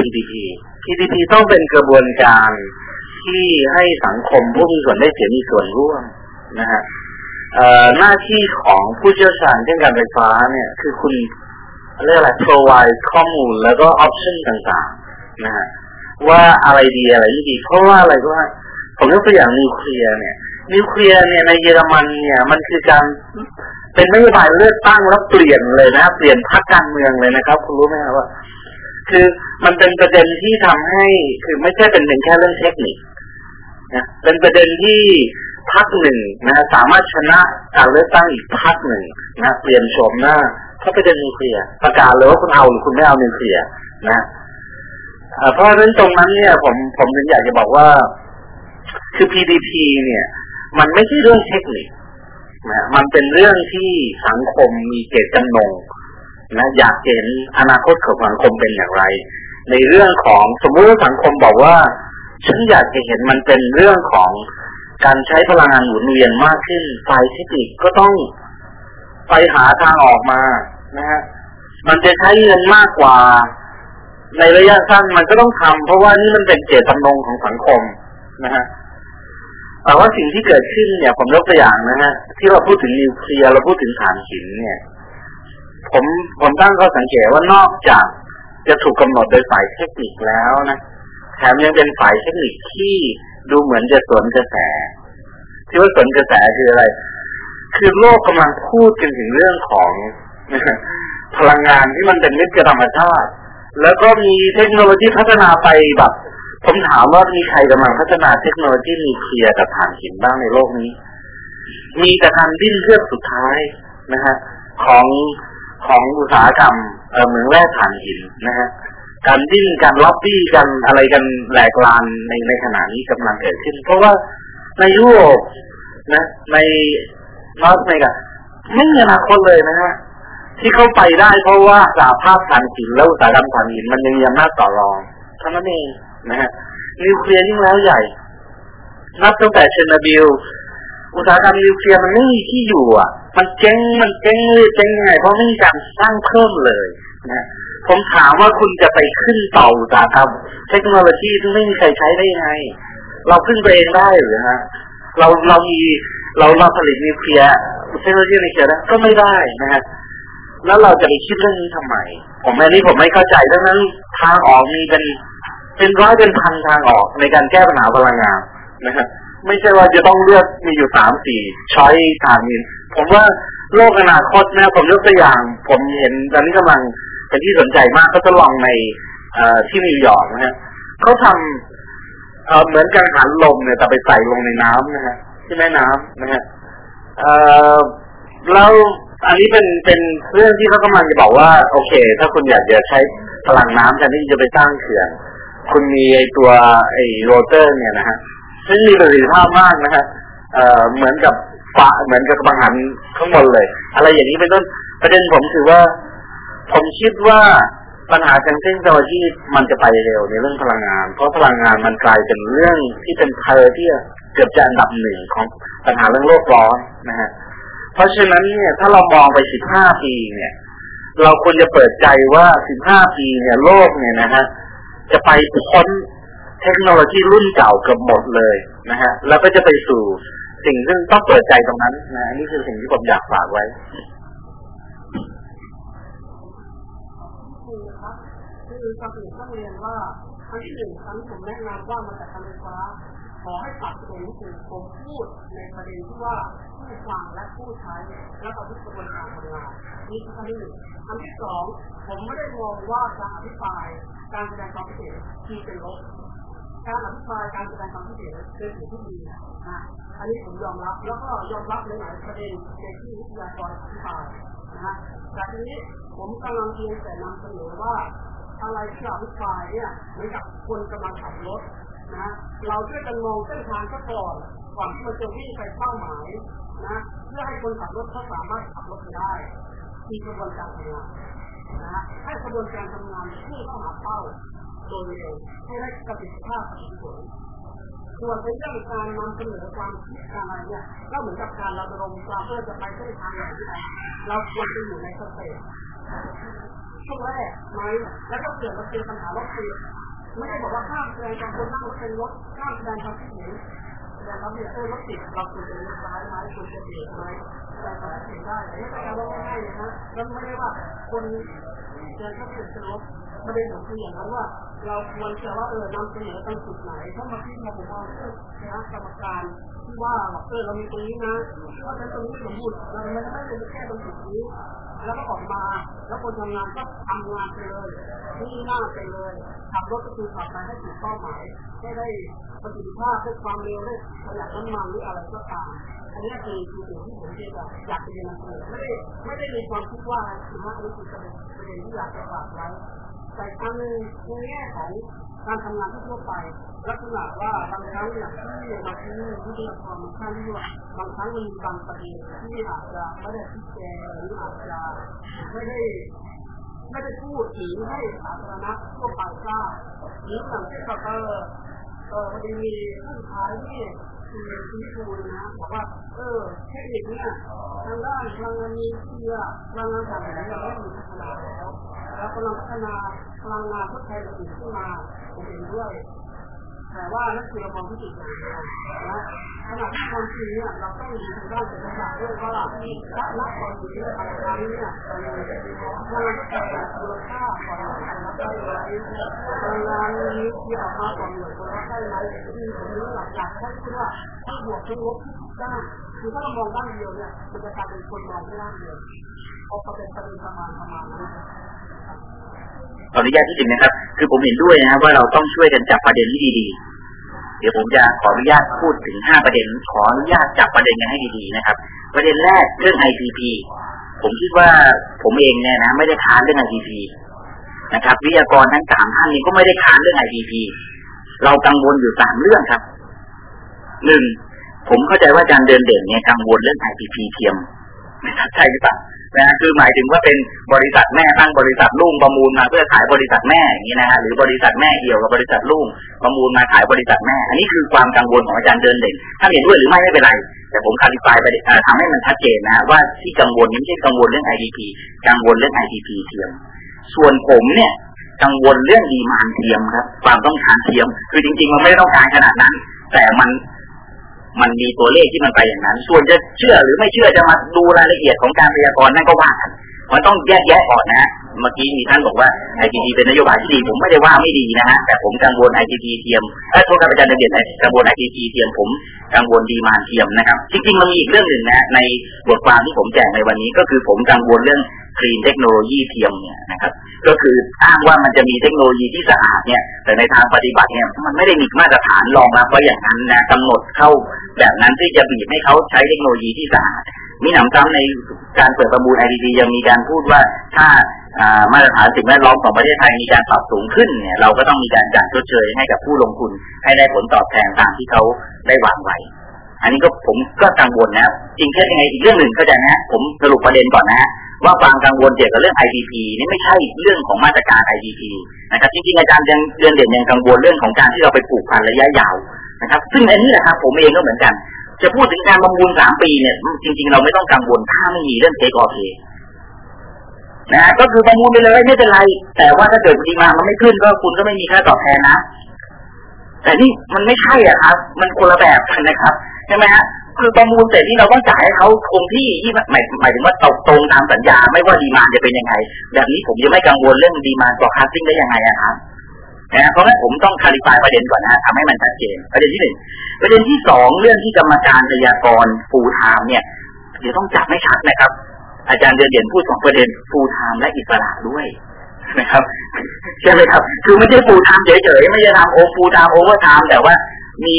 PDP ต้องเป็นกระบวนการที่ให้สังคมผู้มีส่วนได้เสียมีส่วนร่วมนะฮะหน้าที่ของผู้เชี่ยวชาญเรื่องการไฟฟ้าเนี่ยคือคุณเรียกอะไร provide ข้อมูลแล้วก็ option ต่างๆนะฮะว่าอะไรดีอะไรไม่ดีเพราะว่าอะไรก็ว่าผมยกตัวอย่างนิวเคลียร์เนี่ยในเยอรมันเนี่ยมันคือการเป็นนโยบายเลือกตั้งแล้วเปลี่ยนเลยนะเปลี่ยนพรรคการเมืองเลยนะครับคุณรู้ไหมครับว่าคือมันเป็นประเด็นที่ทำให้คือไม่ใช่เป็นแค่เรื่องเทคนิคนะเป็นประเด็นที่พรรคหนึ่งนะสามารถชนะการเลือกตั้งอีกพรรคหนึ่งนะเปลี่ยนโฉมหน้าเพราะประเด็นนิวเคลียร์ประกาศเลยว่าคุณเอาหรือคุณไม่เอานิวเคลียร์นะเพราะฉะนั้นตรงนั้นเนี่ยผมถึงอยากจะบอกว่าคือ PDP เนี่ยมันไม่ใช่เรื่องเทคนิคนะมันเป็นเรื่องที่สังคมมีเจตจำนงนะอยากเห็นอนาคตของสังคมเป็นอย่างไรในเรื่องของสมมติว่าสังคมบอกว่าฉันอยากจะเห็นมันเป็นเรื่องของการใช้พลังงานหมุนเวียนมากขึ้นฝ่ายเทคนิคก็ต้องไปหาทางออกมานะฮะมันจะใช้เงินมากกว่าในระยะสั้นมันก็ต้องทำเพราะว่านี่มันเป็นเจตจำนงของสังคมนะฮะแต่ว่าสิ่งที่เกิดขึ้นเนี่ยผมยกตัวอย่างนะฮะที่เราพูดถึงนิวเคลียร์เราพูดถึงถ่านหินเนี่ยผมตั้งข้อสังเกตว่านอกจากจะถูกกำหนดโดยฝ่ายเทคนิคแล้วนะแถมยังเป็นฝ่ายเทคนิคที่ดูเหมือนจะสวนกระแสที่ว่าสวนกระแสคืออะไรคือโลกกำลังพูดกันถึงเรื่องของพลังงานที่มันเป็นมิตรกับธรรมชาติแล้วก็มีเทคโนโลยีพัฒนาไปแบบผมถามว่ามีใครกำลังพัฒนาเทคโนโลยีนิวเคลียร์กับถ่านหินบ้างในโลกนี้มีแต่ทางดิ้นเพื่อสุดท้ายนะฮะของอุตสาหกรรมเหมืองแร่ถ่านหินนะฮะการดิ้นการล็อบบี้กันอะไรกันแหลกลานในขณะนี้กำลังเกิดขึ้นเพราะว่าในยุโรปนะในนอร์ทอเมริกาไม่มีอนาคตเลยนะฮะที่เข้าไปได้เพราะว่าสหภาพถ่านหินและอุตสาหกรรมถ่านหินมันยังมีอำนาจต่อรองเท่านั้นเองนะฮะนิวเคลียร์ยิ่งแล้วใหญ่นับตั้งแต่เชอร์โนบิลอุตสาหกรรมนิวเคลียร์มันไม่มีที่อยู่อ่ะมันเจ๊งเลยเจ๊งไงเพราะไม่มีการสร้างเพิ่มเลยนะผมถามว่าคุณจะไปขึ้นต่ออุตสาหกรรมเทคโนโลยีที่ไม่มีใครใช้ได้ยังไงเราขึ้นไปเองได้หรือฮะเราผลิตนิวเคลียร์เทคโนโลยีนิวเคลียร์ได้ก็ไม่ได้นะฮะแล้วเราจะไปคิดเรื่องนี้ทำไมผมไม่เข้าใจดังนั้นทางออกมีเป็นร้อยเป็นพันทางออกในการแก้ปัญหาพลังงานนะครับไม่ใช่ว่าจะต้องเลือกมีอยู่ 3-4 ช้อยทางนี้ผมว่าโลกอนาคตนะผมยกตัวอย่างผมเห็นตอนนี้กำลังเป็นที่สนใจมากก็ทดลองในที่นิวยอร์กนะฮะเขาทำเหมือนกังหันลมเนี่ยแต่ไปใส่ลงในน้ำนะฮะที่แม่น้ำนะฮะแล้วอันนี้เป็นเรื่องที่เขากำลังจะบอกว่าโอเคถ้าคุณอยากจะใช้พลังน้ำแทนที่จะไปสร้างเขื่อนคุณมีตัวโรเตอร์เนี่ยนะฮะซึ่งมีประสิทธิภาพมากนะฮะเหมือนกับกังหันข้างบนเลยอะไรอย่างนี้เป็นต้นประเด็นผมคือว่าผมคิดว่าปัญหาทางเทคโนโลยีมันจะไปเร็วในเรื่องพลังงานเพราะพลังงานมันกลายเป็นเรื่องที่เป็นที่เกือบจะอันดับหนึ่งของปัญหาเรื่องโลกร้อนนะฮะเพราะฉะนั้นเนี่ยถ้าเรามองไป15 ปีเนี่ยเราควรจะเปิดใจว่า15 ปีเนี่ยโลกเนี่ยนะฮะจะไปพ้นเทคโนโลยีรุ่นเก่าเกือบหมดเลยนะฮะแล้วก็จะไปสู่สิ่งซึ่งต้องเปิดใจตรงนั้นนะนี่คือสิ่งที่ผมอยากฝากไว้คือการศึกษาเรียนว่าอันที่หนึ่งอันที่ผมแนะนำว่ามาจากการไฟฟ้าขอให้ปรับตัวนี้คือผมพูดในประเด็นที่ว่าผู้ฟังและผู้ใช้และต่อทุกกระบวนการทำงานนี่คืออันที่หนึ่งอันที่สองผมไม่ได้มองว่าการอภิปรายการแสดงความคิดเห็นที่เป็นลบการอภิปรายการแสดงความคิดเห็นเป็นสิ่งที่ดีนะอันนี้ผมยอมรับแล้วก็ยอมรับในหลายประเด็นในที่วิทยากรอธิบายนะจากนี้ผมกำลังเพียงแต่นำเสนอว่าอะไรที่อภิปรายเนี่ยเหมือนกับคนกำลังขับรถนะเราช่วยกันมองเส้นทางซะก่อนที่มันจะวิ่งไปเป้าหมายนะเพื่อให้คนขับรถเขาสามารถขับรถได้มีกระบวนการทำงานนะให้กระบวนการทำงานพุ่งเข้าหาเป้าโดยเร็วให้ได้ประสิทธิภาพสูงสุดส่วนในเรื่องการนำเสนอความคิดอะไรเนี่ยก็เหมือนกับการระดมความเพื่อจะไปเส้นทางไหนเราควรจะอยู่ในสเตจช่วงแรกไหมแล้วก็เกิดมาเป็นปัญหารถติดไม่ได้บอกว่าห้ามแสดงความคนนั่งรถเป็นรถห้ามแสดงความคิดเห็นแสดงความคิดเห็นรถติดเราควรจะเลี้ยวซ้ายไหมควรจะเบรกไหมแสดงความคิดเห็นได้ไม่ใช่การว่าง่ายๆนะแล้วไม่ได้ว่าคนเดินเข้าไปเป็นรถประเด็นของคืออย่างนั้นว่าเราควรจะว่านำเสนอตรงจุดไหนถ้ามาที่มาผมเอาคณะกรรมการที่ว่าเรามีตรงนี้นะว่าเป็นตรงนี้สมบูรณ์เราไม่ได้แค่ตรงจุดนี้แล้วก็ออกมาแล้วคนทำงานก็ทำงานไปเลยนี่หน้าไปเลยขับรถก็คือขับไปให้ถูกเป้าหมายให้ได้ประสิทธิภาพได้ความเร็วได้ประหยัดน้ำมันหรืออะไรก็ตามอันนี้คือสิ่งที่ผมอยากจะเรียนนำเสนอไม่ได้มีความคิดว่าถึงว่าอันนี้คือประเด็นที่อยากจะฝากไว้แต่อันนึงในแง่ของการทำงานทั่วไปลักษณะว่าบางครั้งอย่างที่มาที่นี่ที่เป็นความขั้นที่ว่าบางครั้งมันมีบางประเด็นที่อาจจะไม่ได้ชี้แจงหรืออาจจะไม่ได้พูดถึงให้สาธารณะทั่วไปทราบหรืออย่างเช่นพอดีมีผู้ชายที่ชี้ชูนะบอกว่าเทคนิคเนี่ยทางด้านพลังงานนิวเคลียร์พลังงานถ่านหินยังไม่มีพัฒนาแล้วกำลังพัฒนาพลังงานทดแทนอื่นขึ้นมาผมเห็นด้วยแต่ว่านั่นคือเรามองที่จุดอย่างเดียวนะขณะที่ความจริงเนี่ยเราต้องดูทางด้านเศรษฐศาสตร์ด้วยว่าณตอนนี้บางครั้งเนี่ยพลังงานทดแทนมูลค่าของการรับได้ไหมพลังงานนี้ที่ออกมาต่อหน่วยคนรับได้ไหมที่ผมรู้หลักอยากให้พูดว่าทั้งบวกทั้งลบทุกด้านคือถ้าเรามองด้านเดียวเนี่ยมันจะกลายเป็นคนมองแค่ด้านเดียวเอาเป็นประเด็นประมาณนี้ขออนุญาตที่จริงนะครับคือผมเห็นด้วยนะครับว่าเราต้องช่วยกันจับประเด็นที่ดีๆเดี๋ยวผมจะขออนุญาตพูดถึง5ประเด็นขออนุญาตจับประเด็นกันให้ดีๆนะครับประเด็นแรกเรื่อง IPP ผมคิดว่าผมเองเนี่ยนะไม่ได้ค้านเรื่อง IPP นะครับวิทยากรทั้ง3ท่านนี้ก็ไม่ได้ค้านเรื่อง IPP เรากังวลอยู่3เรื่องครับ1ผมเข้าใจว่าอาจารย์เดินเด่นเนี่ยกังวลเรื่อง IPP เทียมนะครับใช่หรือเปล่านะคือหมายถึงว่าเป็นบริษัทแม่ตั้งบริษัทลูกประมูลมาเพื่อขายบริษัทแม่อย่างนี้นะฮะหรือบริษัทแม่เกี่ยวกับบริษัทลูกประมูลมาขายบริษัทแม่อันนี้คือความกังวลของอาจารย์เดินเด่นถ้าเห็นด้วยหรือไม่เป็นไรแต่ผมคลาริฟายไปทำให้มันชัดเจนนะว่าที่กังวลนี้ไม่ใช่กังวลเรื่อง IPP กังวลเรื่อง IPP เทียมส่วนผมเนี่ยกังวลเรื่องดีมานด์เทียมครับความต้องการเทียมคือจริงๆมันไม่ได้ต้องการขนาดนั้นแต่มันมีตัวเลขที่มันไปอย่างนั้นส่วนจะเชื่อหรือไม่เชื่อจะมาดูรายละเอียดของการพยากรณ์นั่นก็ว่ากันมันต้องแยกแยะก่อนนะเมื่อกี้มีท่านบอกว่า IPP เป็นนโยบายที่ดีผมไม่ได้ว่าไม่ดีนะฮะแต่ผมกังวล IPP เทียมโทษครับอาจารย์เด่นกังวล IPP เทียมผมกังวลดีมานด์เทียมนะครับจริงๆมันมีอีกเรื่องหนึ่งนะในบทความที่ผมแจกในวันนี้ก็คือผมกังวลเรื่องคลีนเทคโนโลยีเทียมเนี่ยนะครับก็คืออ้างว่ามันจะมีเทคโนโลยีที่สะอาดเนี่ยแต่ในทางปฏิบัติเนี่ยมันไม่ได้มีมาตรฐานรองรับไว้อย่างนั้นนะกำหนดเข้าแบบนั้นที่จะบีบให้เขาใช้เทคโนโลยีที่สะอาดมีหนำซ้ำในการเปิดประมูล IPP ยังมีการพูดว่าถ้ามาตรฐานสิ่งแวดล้อมของประเทศไทยมีการปรับสูงขึ้นเนี่ยเราก็ต้องมีการจ่ายชดเชยให้กับผู้ลงทุนให้ได้ผลตอบแทนตามที่เขาได้วางไว้อันนี้ก็ผมก็กังวลนะจริงแค่ยังไงอีกเรื่องหนึ่งเข้าใจนะผมสรุปประเด็นก่อนนะว่าความกังวลเกี่ยวกับเรื่อง IPP นี่ไม่ใช่เรื่องของมาตรการ IPP นะครับจริงๆอาจารย์ยังเด่นยังกังวลเรื่องของการที่เราไปปลูกพันธุ์ระยะยาวนะครับซึ่งอันนี้แหละครับผมเองก็เหมือนกันจะพูดถึงการประมูล3 ปีเนี่ยจริงๆเราไม่ต้องกังวลถ้าไม่มีเรื่อง take or pay นะก็คือประมูลไปเลยไม่เป็นไรแต่ว่าถ้าเกิดดีมามันไม่ขึ้นก็คุณก็ไม่มีค่าตอบแทนนะแต่นี่มันไม่ใช่อ่ะครับมันคนละแบบกันนะครับใช่ไหมฮะคือประมูลเสร็จที่เราต้องจ่ายให้เขาคงที่หมายถึงว่าตรงตามสัญญาไม่ว่าดีมานจะเป็นยังไงแบบนี้ผมยังไม่กังวลเรื่องดีมานต่อคัสติ้งได้ยังไงอะครับนะเพราะงั้นผมต้องคลาริฟายประเด็นก่อนนะทำให้มันชัดเจนประเด็นที่1ประเด็นที่2เรื่องที่กรรมการพยากรณ์ฟูลไทม์เนี่ยเดี๋ยวต้องจับให้ชัดนะครับอาจารย์เด่นพูด2ประเด็นฟูลไทม์และอิสระด้วยนะครับใช่ไหมครับคือไม่ใช่ฟูลไทม์เฉยๆไม่ใช่ทำฟูลไทม์โอเวอร์ไทม์แต่ว่ามี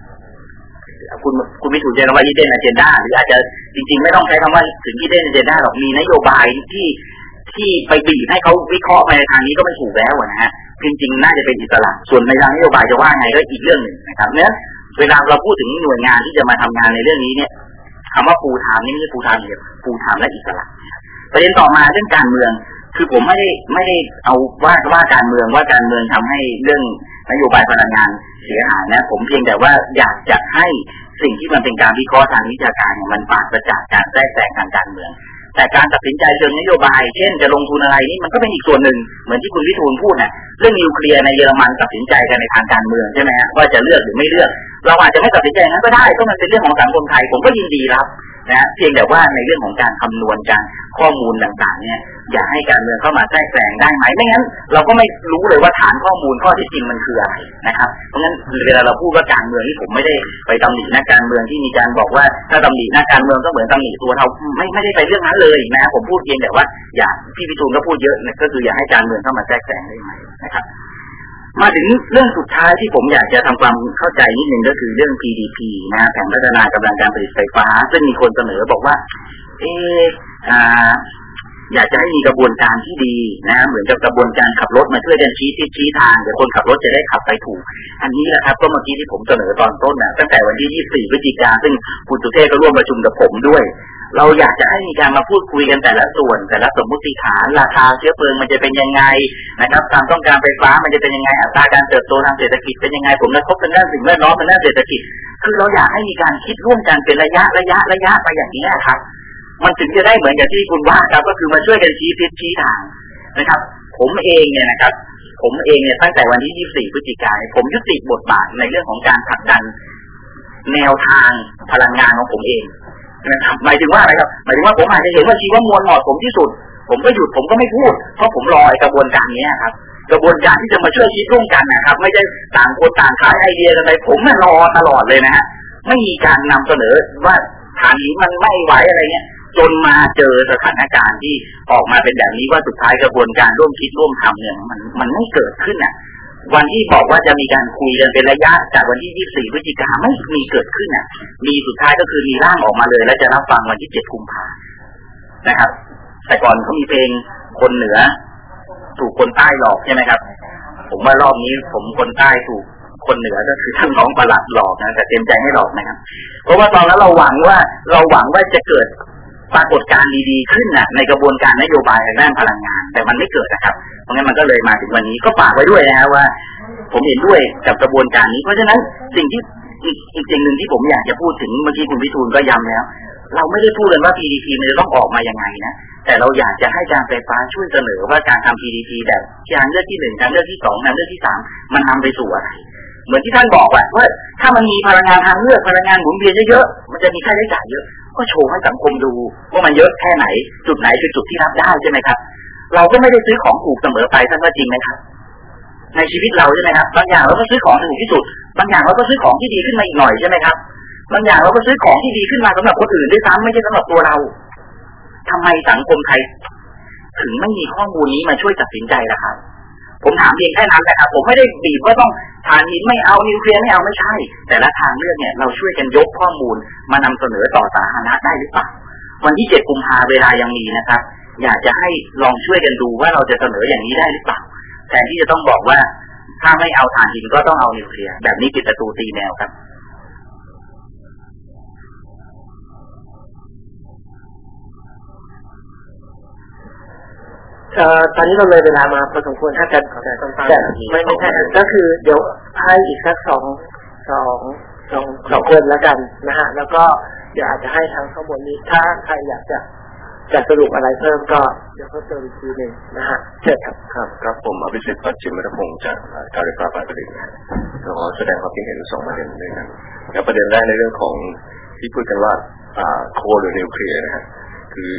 คุณไม่ถูกใจคำว่า hidden agenda หรืออาจจะจริงๆไม่ต้องใช้คำว่าถึง hidden agenda หรอกมีนโยบายที่ไปบีบให้เขาวิเคราะห์ไปในทางนี้ก็ไม่ถูกแล้วนะฮะจริงๆน่าจะเป็นอิสระส่วนในทางนโยบายจะว่าไงก็อีกเรื่องหนึ่งนะครับเนี่ยเวลาเราพูดถึงหน่วยงานที่จะมาทำงานในเรื่องนี้เนี่ยคำว่าฟูลไทม์นี่ไม่ใช่ฟูลไทม์เดียวฟูลไทม์และอิสระประเด็นต่อมาเรื่องการเมืองคือผมไม่ได้เอาว่าการเมืองทำให้เรื่องนโยบายพลังงานเสียหายนะผมเพียงแต่ว่าอยากจะให้สิ่งที่มันเป็นการวิเคราะห์ทางวิชาการมันปราศจากการแทรกแซงทางการเมืองแต่การตัดสินใจเชิงนโยบายเช่นจะลงทุนอะไรนี่มันก็เป็นอีกส่วนหนึ่งเหมือนที่คุณวิทูลพูดนะเรื่องนิวเคลียร์ในเยอรมันตัดสินใจกันในทางการเมืองใช่ไหมฮะว่าจะเลือกหรือไม่เลือกเราอาจจะไม่ตัดสินใจนั้นก็ได้ก็มันเป็นเรื่องของสังคมไทยผมก็ยินดีรับนะเพียงแต่ว่าในเรื่องของการคำนวณการข้อมูลต่างๆเนี่ยอย่าให้การเมืองเข้ามาแทรกแซงได้ไหมไม่งั้นเราก็ไม่รู้เลยว่าฐานข้อมูลข้อเท็จจริงมันคืออะไรนะครับเพราะงั้นเวลาเราพูดว่าการเมืองนี่ผมไม่ได้ไปตำหนินักการเมืองที่มีการบอกว่าถ้าตำหนินักการเมืองก็เหมือนตำหนิตัวเราไม่ได้ไปเรื่องนั้นเลยนะผมพูดเพียงแต่ว่าอย่าพี่พิทูลก็พูดเยอะก็คืออย่าให้การเมืองเข้ามาแทรกแซงได้ไหมนะครับมาถึงเรื่องสุดท้ายที่ผมอยากจะทำความเข้าใจนิดนึงก็คือเรื่อง PDP นะแผนพัฒนากำลังการผลิตไฟฟ้าซึ่งมีคนเสนอบอกว่าอยากจะให้มีกระบวนการที่ดีนะเหมือนกับกระบวนการขับรถมาช่วยกันชี้ทางเดี๋ยวคนขับรถจะได้ขับไปถูกอันนี้แหละครับก็เมื่อกี้ที่ผมเสนอตอนต้นนะตั้งแต่วันที่24 พฤศจิกายนซึ่งคุณสุเทพก็ร่วมประชุมกับผมด้วยเราอยากจะให้มีการมาพูดคุยกันแต่ละส่วนแต่ละสมมติฐานราคาเชื้อเพลิงมันจะเป็นยังไงนะครับความต้องการไฟฟ้ามันจะเป็นยังไงอัตราการเติบโตทางเศรษฐกิจเป็นยังไงผลกระทบทางด้านสิ่งแวดล้อมทางด้านเศรษฐกิจคือเราอยากให้มีการคิดร่วมกันเป็นระยะไปอย่างนี้ครับมันถึงจะได้เหมือนกับที่คุณว่าครับก็คือมาช่วยกันชี้ทางนะครับผมเองเนี่ยตั้งแต่วันที่24 พฤศจิกายนผมยุติบทบาทในเรื่องของการผลักดันแนวทางพลังงานของผมเองนะครับหมายถึงว่าอะไรครับหมายถึงว่าผมอาจจะเห็นว่าชีวมวลเหมาะสมที่สุดผมก็หยุดผมก็ไม่พูดเพราะผมรอกระบวนการนี้ครับกระบวนการที่จะมาช่วยคิดร่วมกันนะครับไม่ใช่ต่างคนต่างขายไอเดียกันไปผมรอตลอดเลยนะฮะไม่มีการนำเสนอว่าฐานนี้มันไม่ไหวอะไรเงี้ยจนมาเจอสถานการณ์ที่ออกมาเป็นแบบนี้ว่าสุดท้ายกระบวนการร่วมคิดร่วมทำเนี่ยมันไม่เกิดขึ้นอ่ะวันที่บอกว่าจะมีการคุยกันเป็นระยะจากวันที่24 พฤศจิกายนไม่มีเกิดขึ้นอ่ะมีสุดท้ายก็คือมีร่างออกมาเลยแล้วจะรับฟังวันที่7 กุมภาพันธ์นะครับแต่ก่อนเขามีเพลงคนเหนือถูกคนใต้หลอกใช่ไหมครับผมว่ารอบนี้ผมคนใต้ถูกคนเหนือก็คือท่านน้องประหลัดหลอกนะแต่เต็มใจไม่หลอกนะครับเพราะว่าตอนนั้นเราหวังว่าจะเกิดปรากฏการณ์ดีๆขึ้นน่ะในกระบวนการนโยบายทางด้านพลังงานแต่มันไม่เกิดนะครับเพราะงั้นมันก็เลยมาถึงวันนี้ก็ฝากไว้ด้วยนะว่าผมเห็นด้วยกับกระบวนการนี้เพราะฉะนั้นสิ่งที่อีกสิ่งหนึ่งที่ผมอยากจะพูดถึงเมื่อกี้คุณวิทูลก็ย้ำแล้วเราไม่ได้พูดกันว่า PDP มันจะต้องออกมายังไงนะแต่เราอยากจะให้การไฟฟ้าช่วยเสนอว่าการทำ PDP แบบทางเลือกที่1ทางเลือกที่2ทางเลือกที่3มันนำไปสู่อะไรเหมือนที่ท่านบอกว่าถ้ามันมีพลังงานทางเลือกพลังงานหมุนเวียนเยอะๆมันจะมีค่าใช้จ่ายเยอะก็โชว์ให้สังคมดูว่ามันเยอะแค่ไหนจุดไหนคือจุดที่รับได้ใช่ไหมครับเราก็ไม่ได้ซื้อของถูกเสมอไปท่านว่าจริงไหมครับในชีวิตเราใช่ไหมครับบางอย่างเราก็ซื้อของถูกที่สุดบางอย่างเราก็ซื้อของที่ดีขึ้นมาอีกหน่อยใช่ไหมครับบางอย่างเราก็ซื้อของที่ดีขึ้นมาสำหรับคนอื่นด้วยซ้ำไม่ใช่สำหรับตัวเราทำไมสังคมไทยถึงไม่มีข้อมูลนี้มาช่วยตัดสินใจล่ะครับผมถามเพียงแค่นั้นแหละครับผมไม่ได้บีบว่าต้องถ่านหินไม่เอานิวเคลียร์ไม่เอาไม่ใช่แต่ละทางเลือกเนี่ยเราช่วยกันยกข้อมูลมานำเสนอต่อสาธารณะได้หรือเปล่าวันที่7 กุมภาพันธ์เวลายังมีนะครับอยากจะให้ลองช่วยกันดูว่าเราจะเสนออย่างนี้ได้หรือเปล่าแทนที่จะต้องบอกว่าถ้าไม่เอาถ่านหินก็ต้องเอานิวเคลียร์แบบนี้ปิดประตูตีแนวครับตอนนี้เราเลยเวลามาพอสมควรถ้าจะแต่ไม่ใช่ก็คือเดี๋ยวให้อีกสักสองคนแล้วกันนะฮะแล้วก็เดี๋ยวอาจจะให้ทางข้อมูลนี้ถ้าใครอยากจะสรุปอะไรเพิ่มก็เดี๋ยวเพิ่มเติมอีกทีหนึ่งนะฮะเชิญครับครับผมอภิสิทธิ์ปัจจิมรัตพงศ์จากการไฟฟ้าฝ่ายผลิตขอแสดงความคิดเห็น2 ประเด็นด้วยกันแล้วประเด็นแรกในเรื่องของที่พูดกันว่าโคหรือนิวเคลียร์นะฮะคือ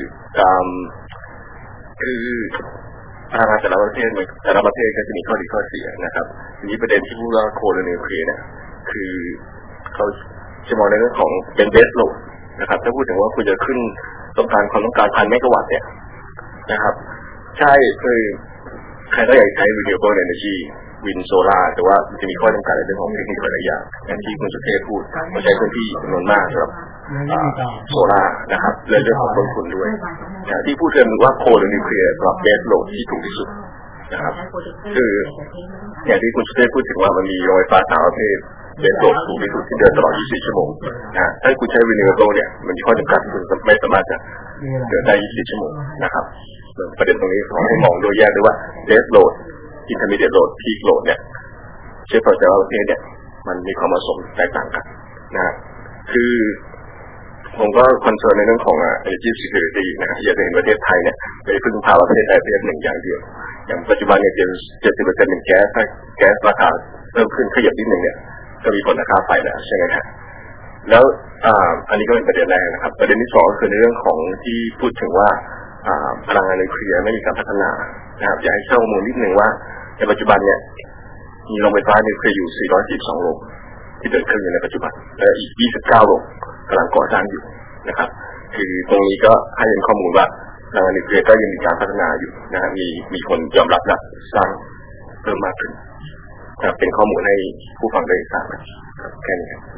พลังงานแต่ละประเทศก็จะมีข้อดีข้อเสียนะครับทีนี้ประเด็นที่พูดว่าโคหรือนิวเคลียร์เนี่ยคือเขาจะมองในเรื่องของเป็นเบสโหลดนะครับถ้าพูดถึงว่าคุณจะขึ้นความต้องการ 1,000 เมกะวัตต์เนี่ยนะครับใช่คือใครก็อยากใช้ renewable energy วินโซล่าแต่ว่าจะมีข้อจำกัดในเรื่องของเทคนิคหลายอย่างอย่างที่คุณสุเทพพูดมันใช้พื้นที่จำนวนมากสำหรับโซล่านะครับเรื่องของต้นทุนด้วยที่พูดกันว่าโคหรือนิวเคลียร์สำหรับเบสโหลดที่ถูกที่สุดนะครับคืออย่างที่คุณสุเทพพูดถึงว่ามันมีโรงไฟฟ้า3 ประเภทเบสโหลดถูกที่สุดที่เดินตลอด24 ชั่วโมงถ้าคุณใช้ renewable เนี่ยมันมีข้อจำกัดคุณไม่สามารถจะเดินได้24 ชั่วโมงนะครับประเด็นตรงนี้ขอให้มองโดยแยกด้วยว่าเบสโหลดintermediate load peak load เนี่ยเชื้อเพลิงแต่ละประเภทเนี่ยมันมีความเหมาะสมแตกต่างกันนะคือผมก็คอนเซิร์นในเรื่องของ energy security นะอยากจะเห็นประเทศไทยเนี่ยไปพึ่งพาประเทศใดประเทศหนึ่งอย่างเดียวอย่างปัจจุบันเนี่ย70%เป็นแก๊สราคาเพิ่มขึ้นขยับนิดนึงเนี่ยก็มีผลราคาไฟแล้วใช่ไหมครับแล้วอันนี้ก็เป็นประเด็นแรกนะครับประเด็นที่2คือในเรื่องของที่พูดถึงว่าพลังงานนิวเคลียร์ไม่มีการพัฒนานะครับอยากให้ข้อมูลนิดนึงว่าในปัจจุบันเนี่ยมีโรงไฟฟ้านิวเคลียร์อยู่442 โรงที่เดินเครื่องอยู่ในปัจจุบันและอีก29 โรงกำลังก่อสร้างอยู่นะครับคือตรงนี้ก็ให้เป็นข้อมูลว่าพลังงานนิวเคลียร์ก็ยังมีการพัฒนาอยู่นะฮะมีคนยอมรับและสร้างเพิ่มมากขึ้นเป็นข้อมูลให้ผู้ฟังได้ทราบนะครับแค่นี้ครับ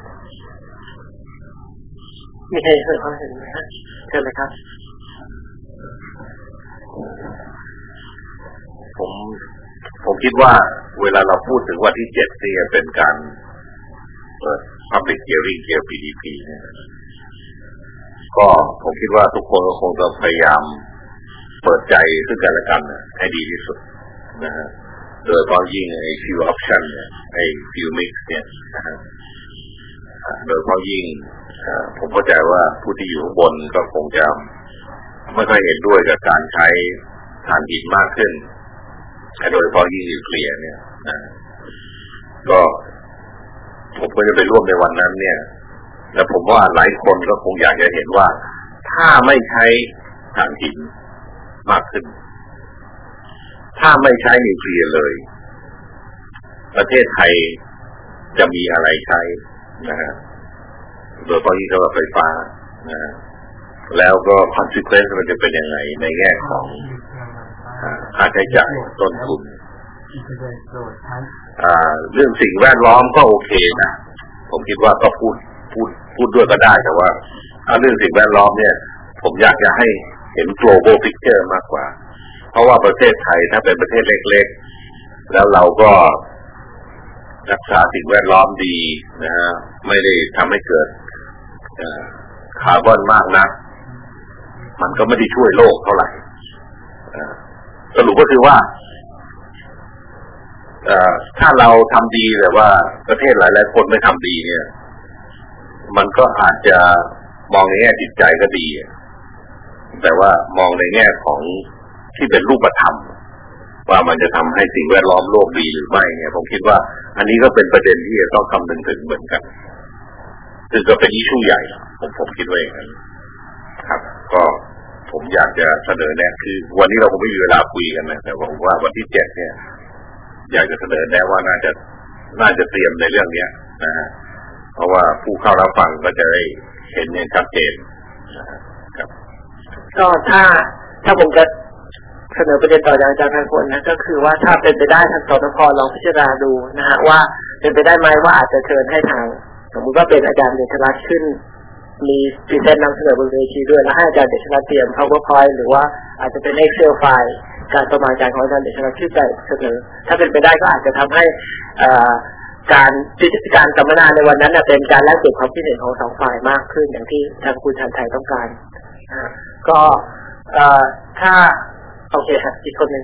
มีใครเคยความเห็นไหมครับเชิญเลยครับผมคิดว่าเวลาเราพูดถึงวันที่7เนี่ยเป็นการเปิด Public Hearing เกี่ยวกับ PDP เนี่ยก็ผมคิดว่าทุกคนก็คงจะพยายามเปิดใจซึ่งกันและกันให้ดีที่สุดนะฮะโดยเฉพาะยิ่งไอ้ fuel option เนี่ยไอ้ fuel mix เนี่ยนะฮะโดยเฉพาะยิ่งผมเข้าใจว่าผู้ที่อยู่ข้างบนก็คงจะไม่ค่อยเห็นด้วยกับการใช้ถ่านหินมากขึ้นโดยเฉพาะยิ่งนิวเคลียร์เนี่ยก็ผมก็จะไปร่วมในวันนั้นเนี่ยและผมว่าหลายคนก็คงอยากจะเห็นว่าถ้าไม่ใช้ถ่านหินมากขึ้นถ้าไม่ใช้นิวเคลียร์เลยประเทศไทยจะมีอะไรใช้นะฮะโดยเฉพาะยิ่งสำหรับไฟฟ้านะแล้วก็ consequence มันจะเป็นยังไงในแง่ของค่าใช้จ่ายต้นทุนเรื่องสิ่งแวดล้อมก็โอเคนะผมคิดว่าก็พูดด้วยก็ได้แต่ว่าเรื่องสิ่งแวดล้อมเนี่ยผมอยากจะให้เห็น global picture มากกว่าเพราะว่าประเทศไทยถ้าเป็นประเทศเล็กๆแล้วเราก็รักษาสิ่งแวดล้อมดีนะฮะไม่ได้ทำให้เกิดคาร์บอนมากนะมันก็ไม่ได้ช่วยโลกเท่าไหร่สรุปก็คือว่าถ้าเราทำดีแต่ว่าประเทศหลายๆคนไม่ทำดีเนี่ยมันก็อาจจะมองในแง่จิตใจก็ดีแต่ว่ามองในแง่ของที่เป็นรูปธรรมว่ามันจะทำให้สิ่งแวดล้อมโลกดีหรือไม่เนี่ยผมคิดว่าอันนี้ก็เป็นประเด็นที่จะต้องคำนึงถึงเหมือนกันซึ่งก็เป็นอิชชูใหญ่ผมคิดว่าอย่างนั้นครับก็ผมอยากจะเสนอแนะคือวันนี้เราคงไม่มีเวลาคุยกันนะแต่ผมว่าวันที่7เนี่ยอยากจะเสนอแนะว่าน่าจะเตรียมในเรื่องนี้นะฮะเพราะว่าผู้เข้ารับฟังก็จะได้เห็นอย่างชัดเจนนะครับก็ถ้าผมจะเสนอประเด็นต่อจากอาจารย์พันพลนะก็คือว่าถ้าเป็นไปได้ทางสตพ.ลองพิจารณาดูนะฮะว่าเป็นไปได้ไหมว่าอาจจะเชิญให้ทางสมมุติว่าเป็นอาจารย์เดชรัตน์ขึ้นมีพรีเซนต์นำเสนอบนเวทีด้วยแล้วให้อาจารย์เดชรัตน์เตรียม PowerPoint หรือว่าอาจจะเป็น Excel ไฟล์การประมาณการของอาจารย์เดชรัตน์ที่จะเสนอถ้าเป็นไปได้ก็อาจจะทำให้การสัมมนาในวันนั้นเป็นการแลกเปลี่ยนความคิดเห็นของสองฝ่ายมากขึ้นอย่างที่ทางคุณชันชัยต้องการก็ถ้าโอเคครับอีกคนหนึ่ง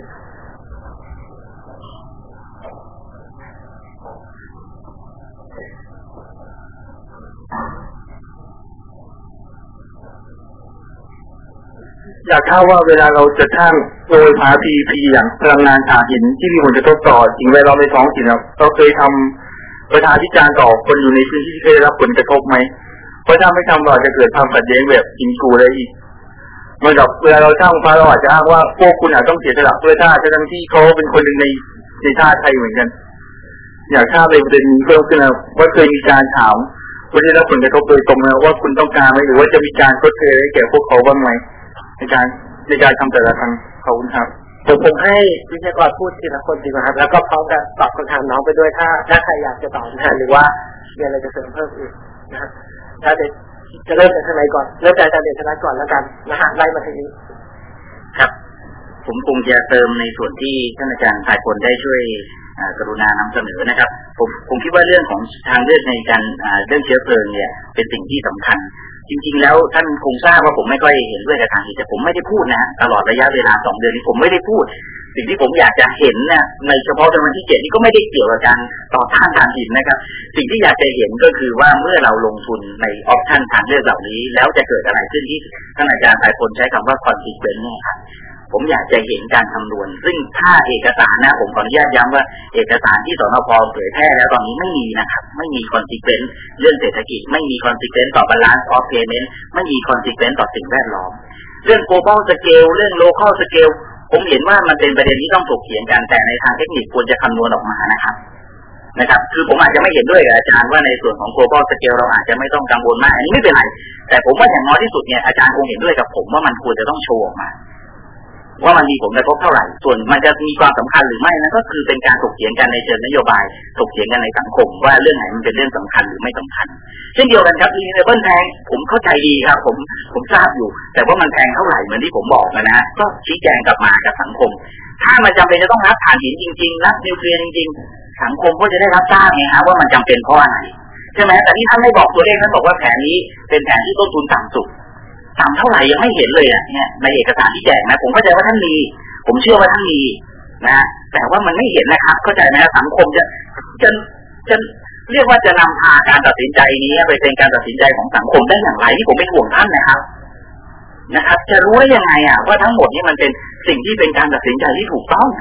อยากทราบว่าเวลาเราจะสร้างโดยผา PVC อย่างพลังงานถ่านหินที่มีผลกระทบต่อสิ่งแวดล้อมในท้องถิ่นเราเคยทำประชาพิจารณ์ต่อคนอยู่ในพื้นที่ที่ได้รับผลกระทบไหมเพราะถ้าไม่ทำเราจะเกิดความขัดแย้งแบบอินกูได้อีกเหมือนกับเวลาเราสร้างฟ้าเราอาจจะอ้างว่าพวกคุณอาจต้องเสียสละเพื่อชาติทั้งที่เขาเป็นคนหนึ่งในชาติไทยเหมือนกันอยากทราบในประเด็นนี้เพิ่มขึ้นนะว่าเคยมีการถามว่าได้รับผลกระทบโดยตรงนะว่าคุณต้องการไหมหรือว่าจะมีการทดแทนให้แก่พวกเขาบ้างไหมในการทำแต่ละครั้งขอบคุณครับผมให้วิทยากรพูดทีละคนดีกว่าครับแล้วก็พร้อมกับตอบคำถามน้องไปด้วยถ้าใครอยากจะตอบนะหรือว่ามีอะไรจะเสริมเพิ่มอีกนะครับถ้าจะเริ่มจากทางไหนก่อนเริ่มจากอาจารย์เดชรัตน์ก่อนแล้วกันนะฮะไล่มาทางนี้ครับผมคงจะเติมในส่วนที่ท่านอาจารย์ภายพลได้ช่วยกรุณานำเสนอนะครับผมคิดว่าเรื่องของทางเลือกในการเรื่องเชื้อเพลิงเนี่ยเป็นสิ่งที่สำคัญจริงๆแล้วท่านคงทราบว่าผมไม่ค่อยเห็นด้วยกับทางนี้แต่ผมไม่ได้พูดนะตลอดระยะเวลา2 เดือนนี้ผมไม่ได้พูดสิ่งที่ผมอยากจะเห็นนะในเฉพาะวันที่7นี่ก็ไม่ได้เกี่ยวกับการต่อต้านถ่านหินนะครับสิ่งที่อยากจะเห็นก็คือว่าเมื่อเราลงทุนในออปชั่นทางเลือกเหล่านี้แล้วจะเกิดอะไรขึ้นที่ท่านอาจารย์ภายพลใช้คำว่า consequence เนี่ยครับผมอยากจะเห็นการคำนวณซึ่งถ้าเอกสารนะผมขออนุญาตย้ำว่าเอกสารที่สนพ.เผยแพร่แล้วตอนนี้ไม่มีนะครับไม่มี consequence เรื่องเศรษฐกิจไม่มี consequence ต่อ balance of payment ไม่มี consequence ต่อสิ่งแวดล้อมเรื่อง global scale เรื่อง local scale ผมเห็นว่ามันเป็นประเด็นที่ต้องถกเถียงกันแต่ในทางเทคนิคควรจะคำนวณออกมานะครับคือผมอาจจะไม่เห็นด้วยกับอาจารย์ว่าในส่วนของ global scale เราอาจจะไม่ต้องกังวลมากอันนี้ไม่เป็นไรแต่ผมว่าอย่างน้อยที่สุดเนี่ยอาจารย์คงเห็นด้วยกับผมว่ามันควรจะต้องโชว์ออกมาว่ามันมีผลกระทบเท่าไหร่ส่วนมันจะมีความสำคัญหรือไม่นั่นก็คือเป็นการถกเถียงกันในเชิงนโยบายถกเถียงกันในสังคมว่าเรื่องไหนมันเป็นเรื่องสำคัญหรือไม่สำคัญเช่นเดียวกันครับรีเนเบิลแพงผมเข้าใจดีครับผมทราบอยู่แต่ว่ามันแพงเท่าไหร่เหมือนที่ผมบอกนะก็ชี้แจงกลับมากับสังคมถ้ามันจำเป็นจะต้องรับถ่านหินจริงๆรับนิวเคลียร์จริงๆสังคมก็จะได้รับทราบไงครับว่ามันจำเป็นเพราะอะไรใช่ไหมแต่ที่ท่านไม่บอกตัวเลขท่านบอกว่าแผนนี้เป็นแผนที่ต้นทุนต่ำสุดต่ำเท่าไหร่ยังไม่เห็นเลยเนี่ยในเอกสารที่แจกนะผมเข้าใจว่าท่านมีผมเชื่อว่าท่านมีนะแต่ว่ามันไม่เห็นนะครับเข้าใจไหมสังคมจะเรียกว่าจะนำพาการตัดสินใจนี้ไปเป็นการตัดสินใจของสังคมได้อย่างไรที่ผมเป็นห่วงท่านนะครับจะรู้ได้ยังไงว่าทั้งหมดนี้มันเป็นสิ่งที่เป็นการตัดสินใจที่ถูกต้อง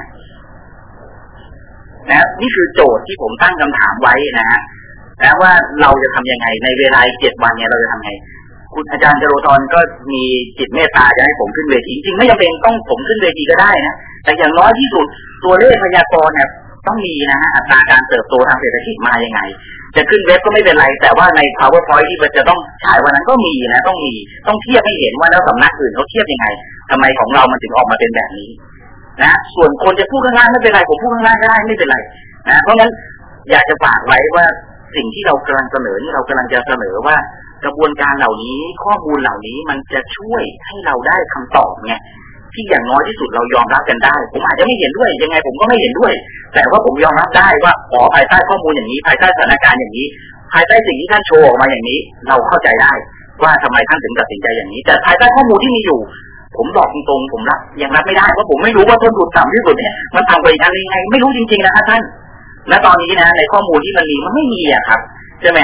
นะนี่คือโจทย์ที่ผมตั้งคำถามไว้นะฮะแล้วว่าเราจะทำยังไงในเวลา7 วันเนี่ยเราจะทำไงคุณอาจารย์จโรธรก็มีจิตเมตตาจะให้ผมขึ้นเวทีจริงๆไม่จำเป็นต้องผมขึ้นเวทีก็ได้นะแต่อย่างน้อยที่สุดตัวเลขพยากรณ์เนี่ยต้องมีนะฮะอัตราการเติบโตทางเศรษฐกิจมายังไงจะขึ้นเว็บก็ไม่เป็นไรแต่ว่าใน PowerPoint ที่จะต้องฉายวันนั้นก็มีนะต้องเทียบให้เห็นว่าแล้วสำนักอื่นเขาเทียบยังไงทำไมของเรามันถึงออกมาเป็นแบบนี้นะส่วนคนจะพูดข้างล่างไม่เป็นไรผมพูดข้างล่างก็ได้ไม่เป็นไรนะเพราะงั้นอยากจะฝากไว้ว่าสิ่งที่เรากำลังเสนอนี่เรากำลังจะเสนอว่ากระบวนการเหล่านี้ข้อมูลเหล่านี้มันจะช่วยให้เราได้คำตอบไงที่อย่างน้อยที่สุดเรายอมรับกันได้ผมอาจจะไม่เห็นด้วยยังไงผมก็ไม่เห็นด้วยแต่ว่าผมยอมรับได้ว่าภายใต้ข้อมูลอย่างนี้ภายใต้สถานการณ์อย่างนี้ภายใต้สิ่งที่ท่านโชว์ออกมาอย่างนี้เราเข้าใจได้ว่าทำไมท่านถึงตัดสินใจอย่างนี้แต่ภายใต้ข้อมูลที่มีอยู่ผมบอกตรงๆผมยังรับไม่ได้เพราะผมไม่รู้ว่าต้นทุนต่ำที่สุดเนี่ยมันต่ำกว่าอีกอันยังไงไม่รู้จริงๆนะครับท่านและตอนนี้นะในข้อมูลที่มันมีมันไม่มีครับใช่ไหมฮะ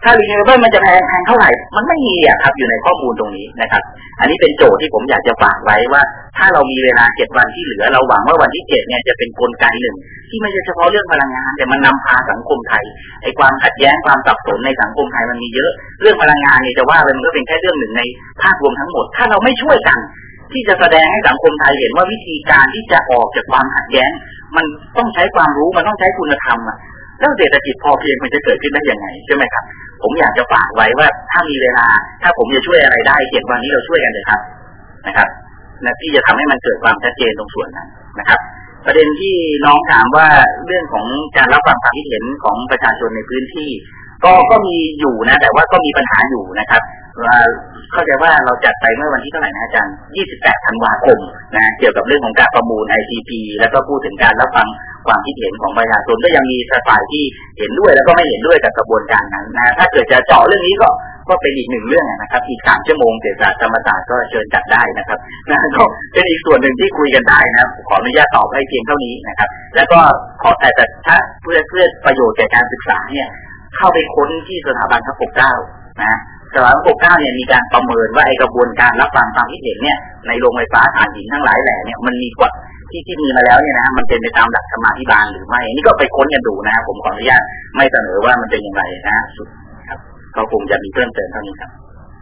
ถ้า renewable มันจะแพงเท่าไหร่มันไม่มีอะครับอยู่ในข้อมูลตรงนี้นะครับอันนี้เป็นโจทย์ที่ผมอยากจะฝากไว้ว่าถ้าเรามีเวลา7 วันที่เหลือเราหวังว่าวันที่7เนี่ยจะเป็นกลไกหนึ่งที่ไม่ใช่เฉพาะเรื่องพลังงานแต่มันนำพาสังคมไทยไอ้ความขัดแย้งความสับสนในสังคมไทยมันมีเยอะเรื่องพลังงานเนี่ยจะว่ามันก็เป็นแค่เรื่องหนึ่งในภาพรวมทั้งหมดถ้าเราไม่ช่วยกันที่จะแสดงให้สังคมไทยเห็นว่าวิธีการที่จะออกจากความขัดแย้งมันต้องใช้ความรู้มันต้องใช้คุณธรรมอะแล้วเศรษฐกิจพอเพียงมันจะเกิดขึ้นได้ยังไงใช่ไหมครับผมอยากจะฝากไว้ว่าถ้ามีเวลาถ้าผมจะช่วยอะไรได้7 วันนี้เราช่วยกันเลยครับนะครับที่จะทำให้มันเกิดความชัดเจนตรงส่วนนั้นนะครับประเด็นที่น้องถามว่าเรื่องของการรับฟังความคิดเห็นของประชาชนในพื้นที่ก็มีอยู่นะแต่ว่าก็มีปัญหาอยู่นะครับเข้าใจว่าเราจัดไปเมื่อวันที่เท่าไหร่นะอาจารย์28 ธันวาคมนะเกี่ยวกับเรื่องของการประมูล IPP แล้วก็พูดถึงการรับฟังความคิดเห็นของประชาชนก็ยังมีฝ่ายที่เห็นด้วยแล้วก็ไม่เห็นด้วยกับกระบวนการนั้นนะถ้าเกิดจะเจาะเรื่องนี้ก็เป็นอีก1 เรื่องนะครับอีก3 ชั่วโมงเศรษฐศาสตร์ธรรมศาสตร์ก็เชิญจัดได้นะครับนะก็เป็นอีกส่วนหนึ่งที่คุยกันได้นะขออนุญาตตอบให้เพียงเท่านี้นะครับแล้วก็ขอแต่ถ้าเพื่อประโยชน์แก่การศึกษาเนี่ยเข้าไปค้นที่สถาบันพระปกเกล้านะสถาบันพระปกเกล้าเนี่ยมีการประเมินว่าไอ้กระบวนการรับฟังความคิดเห็นเนี่ยในโรงไฟฟ้าถ่านหินทั้งหลายแหล่เนี่ยมันมีกว่าที่มีมาแล้วเนี่ยนะมันเป็นไปตามหลักธรรมาภิบาลหรือไม่นี่ก็ไปค้นกันดูนะผมขออนุญาตไม่เสนอว่ามันเป็นอย่างไรนะครับก็คงจะมีเพิ่มเติมเท่านี้ครับ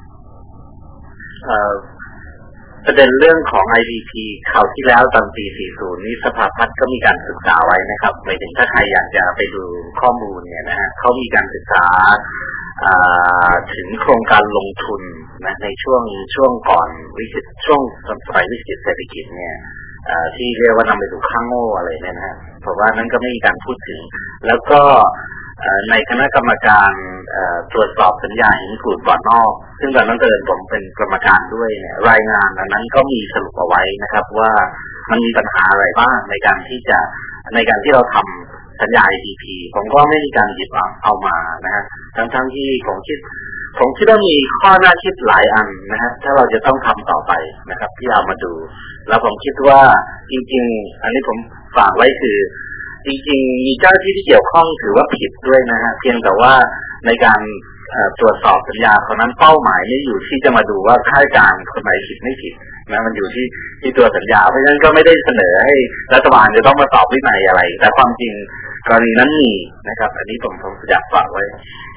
ประเด็นเรื่องของ IPP คราวที่แล้วตอนปี 40 นี่สภาพัฒน์ก็มีการศึกษาไว้นะครับหมายถึงถ้าใครอยากจะไปดูข้อมูลเนี่ยนะฮะเขามีการศึกษาถึงโครงการลงทุนนะในช่วงก่อนวิกฤตช่วงสมัยวิกฤตเศรษฐกิจเนี่ยที่เรียกว่านำไปสู่ข้างโง่อะไรเนี่ยนะฮะเพราะว่านั้นก็ไม่มีการพูดถึงแล้วก็ในคณะกรรมการตรวจสอบสัญญาหินกรูดบ่อนอกซึ่งตอนนั้นผมเป็นกรรมการด้วยเนี่ยรายงานอันนั้นก็มีสรุปเอาไว้นะครับว่ามันมีปัญหาอะไรบ้างในการที่เราทำสัญญา IPP ผมก็ไม่มีการหยิบเอามานะฮะทั้งที่ผมคิดว่ามีข้อน่าคิดหลายอันนะฮะถ้าเราจะต้องทำต่อไปนะครับที่เอามาดูแล้วผมคิดว่าจริงๆอันนี้ผมฝากไว้คือจริงๆมีเจ้าหน้าที่ที่เกี่ยวข้องถือว่าผิดด้วยนะฮะเพียงแต่ว่าในการตรวจสอบสัญญาคนนั้นเป้าหมายไม่อยู่ที่จะมาดูว่าข้าราชการคนไหนผิดไม่ผิดนะมันอยู่ที่ตัวสัญญาเพราะฉะนั้นก็ไม่ได้เสนอให้รัฐบาลจะต้องมาสอบวินัยอะไรแต่ความจริงกรณีนั้นมีนะครับอันนี้ผมอยากฝากไว้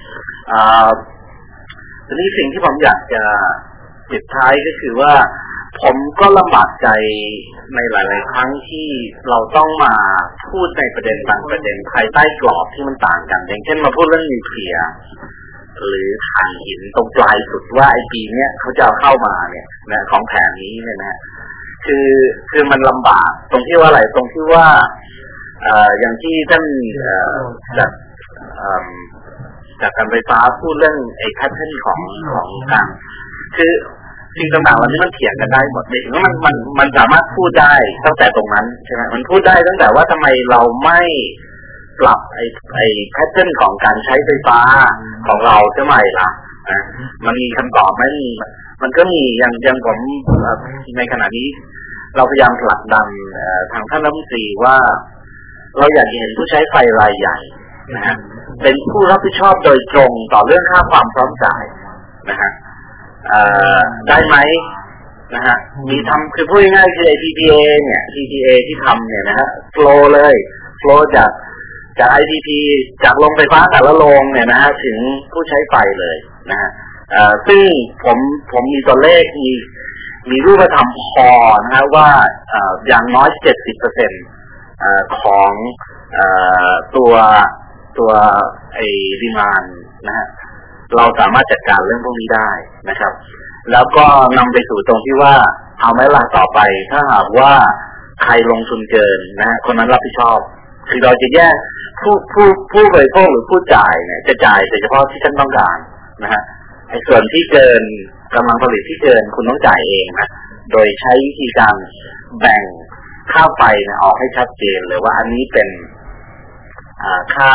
ทีนี้สิ่งที่ผมอยากจะปิดท้ายก็คือว่าผมก็ลำบากใจในหลายๆครั้งที่เราต้องมาพูดในประเด็นบางประเด็นภายใต้กรอบที่มันต่างกันอย่างเช่นมาพูดเรื่องนิวเคลียร์หรือถ่านหินตรงปลายสุดว่าไอ้ปีนี้เขาจะเข้ามาเนี่ยนะของแผนนี้เนี่ยนะคือมันลำบากตรงที่ว่าอะไรตรงที่ว่าอย่างที่ท่านจากการไฟฟ้าพูดเรื่องไอ้แพทเทิร์นของการคือสิ่งต่างๆวันนี้มันเถียงกันได้หมดเลยว่ามันสามารถพูดได้ตั้งแต่ตรงนั้นใช่ไหมมันพูดได้ตั้งแต่ว่าทำไมเราไม่ปรับไอ้แพทเทิร์นของการใช้ไฟฟ้าของเราทำไมล่ะมันมีคำตอบไหมมันก็มีอย่างผมในขณะนี้เราพยายามผลักดันทางท่านรัฐมนตรีว่าเราอยากเห็นผู้ใช้ไฟรายใหญ่นะฮะเป็นผู้รับผิดชอบโดยตรงต่อเรื่องค่าความพร้อมจ่ายนะฮะได้ไหมนะฮะมีทำคือพูดง่ายๆคือ PPA เนี่ย PPA ที่ทำเนี่ยนะฮะโฟล์เลยโฟล์จาก IPP จากโรงไฟฟ้าแต่ละโรงเนี่ยนะฮะถึงผู้ใช้ไฟเลยนะฮะซึ่งผมมีตัวเลขมีรูปธรรมพอนะฮะว่าอย่างน้อย 70% ของตัวไอ้ดีมานด์นะฮะเราสามารถจัดการเรื่องพวกนี้ได้นะครับแล้วก็นำไปสู่ตรงที่ว่าเอาไหมล่ะต่อไปถ้าหากว่าใครลงทุนเกินนะฮะคนนั้นรับผิดชอบคือเราจะแยกผู้บริโภคหรือผู้จ่ายเนี่ยจะจ่ายแต่เฉพาะที่ท่านต้องการนะฮะไอ้ส่วนที่เกินกำลังผลิตที่เกินคุณต้องจ่ายเองนะโดยใช้วิธีการแบ่งค่าไฟเนี่ยออกให้ชัดเจนเลยว่าอันนี้เป็นค่า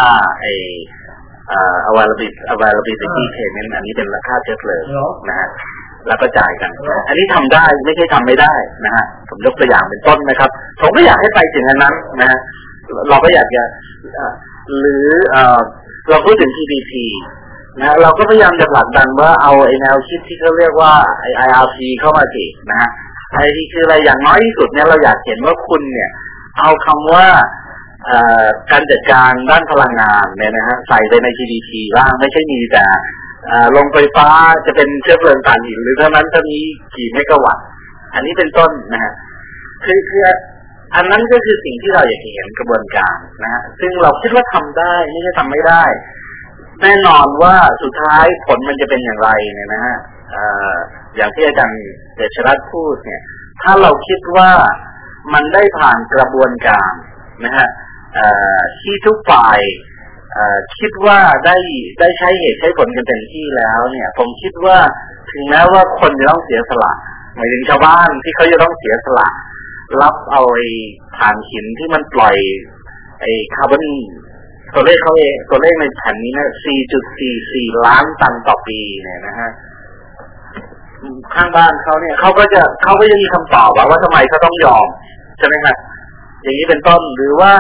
availability payment อันนี้เป็นราคาเชื้อเพลิงนะฮะแล้วก็จ่ายกันอันนี้ทำได้ไม่ใช่ทำไม่ได้นะฮะผมยกตัวอย่างเป็นต้นนะครับผมก็อยากให้ไปถึงอันนั้นนะฮะเราก็อยากจะหรือเราพูดถึง TPP นะเราก็พยายามจะผลักดันว่าเอาไอ้แนวคิดที่เขาเรียกว่าไอ้ IRP เข้ามาสินะฮะไอ้ที่คืออะไรอย่างน้อยที่สุดเนี่ยเราอยากเห็นว่าคุณเนี่ยเอาคำว่าการจัดการด้านพลังงานเนี่ยนะฮะใส่ไปใน GDP บ้างไม่ใช่มีแต่โรงไฟฟ้าจะเป็นเชื้อเพลิงถ่านหินหรือเท่านั้นเท่านี้กี่เมกะวัตต์อันนี้เป็นต้นนะฮะคืออันนั้นก็คือสิ่งที่เราอยากเห็นกระบวนการนะฮะซึ่งเราคิดว่าทำได้ไม่ใช่ทำไม่ได้แน่นอนว่าสุดท้ายผลมันจะเป็นอย่างไรเนี่ยนะฮะอย่างที่อาจารย์เดชรัตน์พูดเนี่ยถ้าเราคิดว่ามันได้ผ่านกระบวนการนะฮะที่ทุกฝ่ายคิดว่าได้ใช้เหตุใช้ผลกันเต็มที่แล้วเนี่ยผมคิดว่าถึงแม้ว่าคนจะต้องเสียสละหมายถึงชาวบ้านที่เขาจะต้องเสียสละรับเอาไอ้ถ่านหินที่มันปล่อยไอ้คาร์บอนตัวเลขเขาเองตัวเลขในแผ่นนี้นะ 4.44 ล้านตันต่อปีเนี่ยนะฮะข้างบ้านเขาเนี่ยเขาก็จะมีคำตอบว่าทำไมเขาต้องยอมใช่ไหมครับอย่างนี้เป็นต้นหรือว่า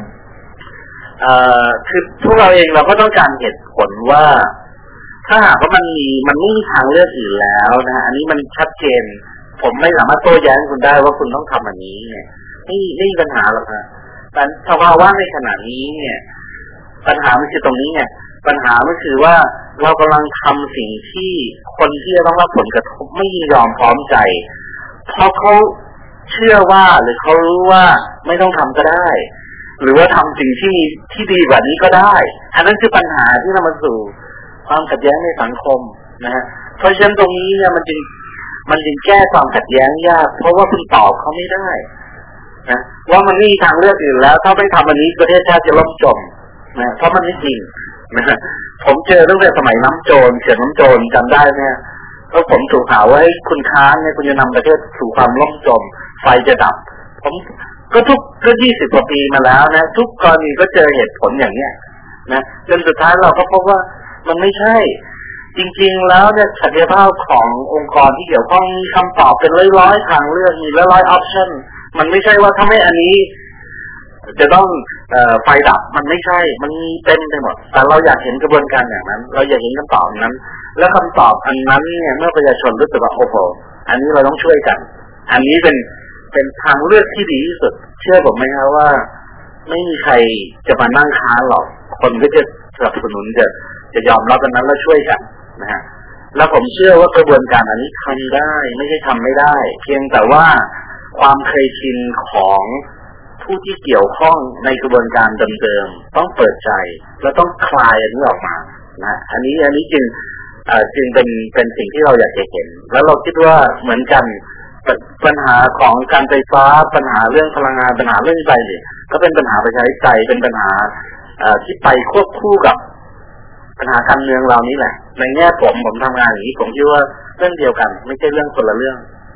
คือพวกเราเองเราก็ต้องการเหตุผลว่าถ้าหากว่ามันไม่มีทางเลือกอื่นแล้วนะอันนี้มันชัดเจนผมไม่สามารถโต้แย้งคุณได้ว่าคุณต้องทำอันนี้เนี่ยนี่มีปัญหาหรอกนะแต่สภาวะในขณะนี้เนี่ยปัญหาไม่คือตรงนี้ไงปัญหาไม่คือว่าเรากำลังทำสิ่งที่คนที่จะต้องรับผลกระทบไม่ยอมพร้อมใจเพราะเขาเชื่อว่าหรือเขารู้ว่าไม่ต้องทำก็ได้หรือว่าทำสิ่งที่ดีกว่านี้ก็ได้อันนั้นคือปัญหาที่นำมาสู่ความขัดแย้งในสังคมนะฮะเพราะฉะนั้นตรงนี้เนี่ยมันจึงแก้ความขัดแย้งยากเพราะว่าคุณตอบเขาไม่ได้นะว่ามันไม่มีทางเลือกอื่นแล้วถ้าไม่ทำอันนี้ประเทศชาติจะล่มจมนะเพราะมันไม่จริงนะผมเจอตั้งแต่สมัยน้ำโจรเขื่อนน้ำโจรจำได้เนี่ยแล้วผมถูกข่าวว่าให้คุณค้านเนี่ยคุณจะนำประเทศสู่ความล่มจมไฟจะดับผมก็20 กว่าปีมาแล้วนะทุกกรณีก็เจอเหตุผลอย่างเนี้ยนะจนสุดท้ายเราก็พบว่ามันไม่ใช่จริงๆแล้วเนี่ยศักยภาพขององค์กรที่เกี่ยวข้องมีคำตอบเป็นร้อยๆทางเลือกมีร้อยๆออปชั่นมันไม่ใช่ว่าถ้าไม่อันนี้จะต้องไฟดับมันไม่ใช่มันมีเต็มไปหมดแต่เราอยากเห็นกระบวนการอย่างนั้นเราอยากเห็นคำตอบนั้นและคำตอบอันนั้นเนี่ยเมื่อประชาชนรู้สึกว่าโอ้โหอันนี้เราต้องช่วยกันอันนี้เป็นทางเลือกที่ดีที่สุดเชื่อผมไหมครับว่าไม่มีใครจะมานั่งค้านหรอกคนก็จะสนับสนุนจะยอมรับกันนั้นแล้วช่วยกันนะฮะแล้วผมเชื่อว่ากระบวนการอันนี้ทำได้ไม่ใช่ทำไม่ได้เพียงแต่ว่าความเคยชินของผู้ที่เกี่ยวข้องในกระบวนการเดิมๆต้องเปิดใจและต้องคลายอันนี้ออกมานะอันนี้จึงเป็นสิ่งที่เราอยากจะเห็นแล้วเราคิดว่าเหมือนกันปัญหาของการไฟฟ้าปัญหาเรื่องพลังงานปัญหาเรื่องใจเนี่ยก็เป็นปัญหาประชาธิปไตยเป็นปัญหาที่ไปควบคู่กับปัญหาการเมืองเรานี้แหละในแง่ผมทำงานอย่างนี้ผมคิดว่าเรื่องเดียวกันไม่ใช่เรื่องคนละเรื่อง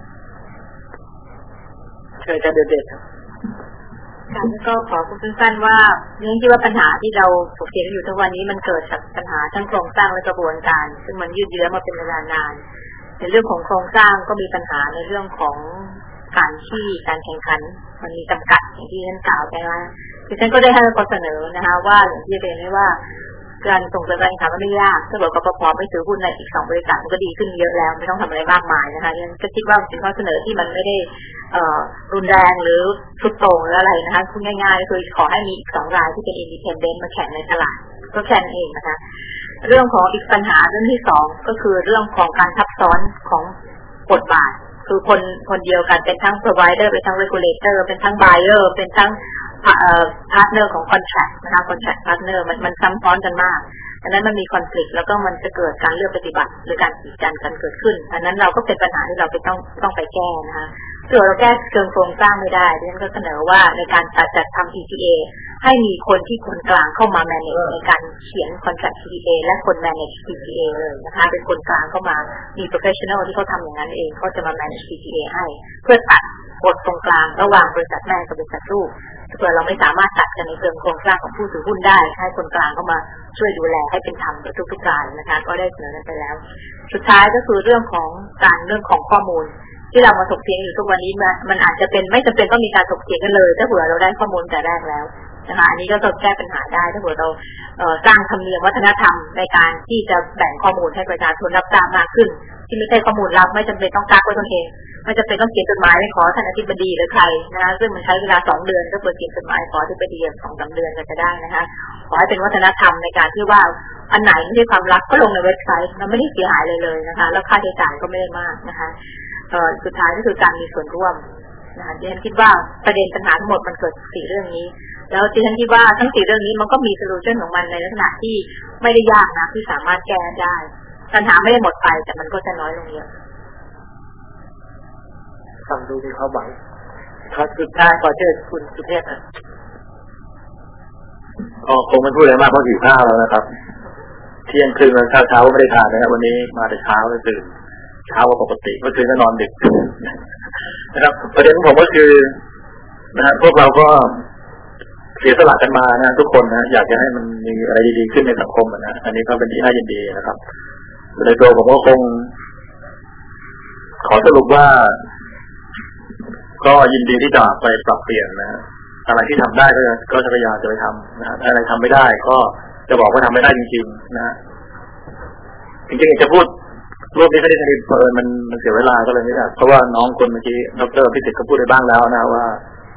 เชิญจะเด็ดๆการก็ขอคุณสั้นๆว่าเรื่องที่ว่าปัญหาที่เราถกเถียงอยู่ทุกวันนี้มันเกิดจากปัญหาทั้งโครงสร้างและกระบวนการซึ่งมันยืดเยื้อมาเป็นเวลานานในเรื่องของโครงสร้างก็มีปัญหาในเรื่องของการแข่งขันมันมีจำกัดอย่างที่ท่านกล่าวไปว่าดิฉันก็ได้ให้ข้อเสนอนะคะว่าอย่างที่เรียนไว้ว่าการส่งเสริมการแข่งขันมันไม่ยากถ้าเกิดกปป.ไม่ถือหุ้นในอีก2บริษัทมันก็ดีขึ้นเยอะแล้วไม่ต้องทำอะไรมากมายนะคะดิฉันก็คิดว่าเป็นข้อเสนอที่มันไม่ได้รุนแรงหรือสุดโต่งหรืออะไรนะคะพูดง่ายๆคือขอให้มีอีก2รายที่เป็น independent มาแข่งในตลาดก็แค่นั้นเองนะคะเรื่องของอีกปัญหาเรื่องที่2ก็คือเรื่องของการทับซ้อนของบทบาทคือคนเดียวกันเป็นทั้ง provider เป็นทั้ง regulator เป็นทั้ง buyer เป็นทั้งpartner ของ contract นะคะ contract partner มันซ้ำซ้อนกันมากอันนั้นมันมี conflict แล้วก็มันจะเกิดการเลือกปฏิบัติหรือการกีดกันกันเกิดขึ้นอันนั้นเราก็เป็นปัญหาที่เราต้องไปแก้นะคะส่วนเราแก้เชิงโครงสร้างไม่ได้ดิฉันก็เสนอว่าในการจัดทำ PPA ให้มีคนที่คนกลางเข้ามา manage ในการเขียน contract PPA และคน manage PPA เลยนะคะเป็นคนกลางเข้ามามี professional ที่เขาทำอย่างนั้นเองเขาจะมา manage PPA ให้เพื่อตัดกฎตรงกลางระหว่างบริษัทแม่กับบริษัทลูกเพื่อเราไม่สามารถตัดกันในเชิงโครงสร้างของผู้ถือหุ้นได้ให้คนกลางเข้ามาช่วยดูแลให้เป็นธรรมกับทุกๆรายนะคะก็ได้เสนอกันไปแล้วสุดท้ายก็คือเรื่องของข้อมูลที่เรามาถกเถียงอยู่ทุกวันนี้มันอาจจะเป็นไม่จำเป็นต้องมีการถกเถียงกันเลยถ้าเผื่อเราได้ข้อมูลแต่แรกแล้วนะคะอันนี้ก็แก้ปัญหาได้ถ้าเราสร้างธรรมเนียมวัฒนธรรมในการที่จะแบ่งข้อมูลให้ประชาชนรับทราบมากขึ้นที่ไม่ใช่ข้อมูลลับไม่จำเป็นต้องกักไว้ตนเองไม่จำเป็นต้องเขียนจดหมายไปขอท่านอธิบดีหรือใครนะคะซึ่งมันใช้เวลา2 เดือนก็ควรเขียนจดหมายขออธิบดี2-3 เดือนก็จะได้นะคะขอให้เป็นวัฒนธรรมในการที่ว่าอันไหนไม่ใช่ความลับก็ลงในเว็บไซต์เราไม่ได้เสียหายเลยนะคะแล้วค่าใช้จ่ายก็ไม่ได้มากนะคะสุดท้ายก็คือการมีส่วนร่วมนะคะดิฉันคิดว่าประเด็นปัญหาทั้งหมดมันเกิด4 เรื่องนี้แล้วดิฉันคิดว่าทั้ง4 เรื่องนี้มันก็มีโซลูชันของมันในลักษณะที่ไม่ได้ยากนะที่สามารถแก้ได้ปัญหาไม่ได้หมดไปแต่มันก็จะน้อยลงเยอะฟังดูมีความหวังครับสุดท้ายขอเชิญคุณสุเทพครับคงไม่พูดอะไรมากเพราะหิวข้าวแล้วนะครับเที่ยงคืนวันเช้าไม่ได้ทานนะครับวันนี้มาแต่เช้าเลยตื่นเช้ากว่าปกติเมื่อคืนก็นอนดึกนะครับประเด็นของผมก็คือนะพวกเราก็เสียสละกันมานะทุกคนนะอยากจะให้มันมีอะไรดีๆขึ้นในสังคมนะอันนี้ก็เป็นที่น่ายินดีนะครับในตัวผมก็คงขอสรุปว่าก็ยินดีที่จะไปปรับเปลี่ยนนะอะไรที่ทำได้ก็จะพยายามจะไปทำนะอะไรทำไม่ได้ก็จะบอกว่าทำไม่ได้จริงๆนะจริงๆจะพูดรูปนี้ก็ได้ทันทีเพลินมันเสียเวลาก็เลยไม่ได้เพราะว่าน้องคนเมื่อกี้ดร.พิสิทธิ์ก็พูดไปบ้างแล้วนะว่า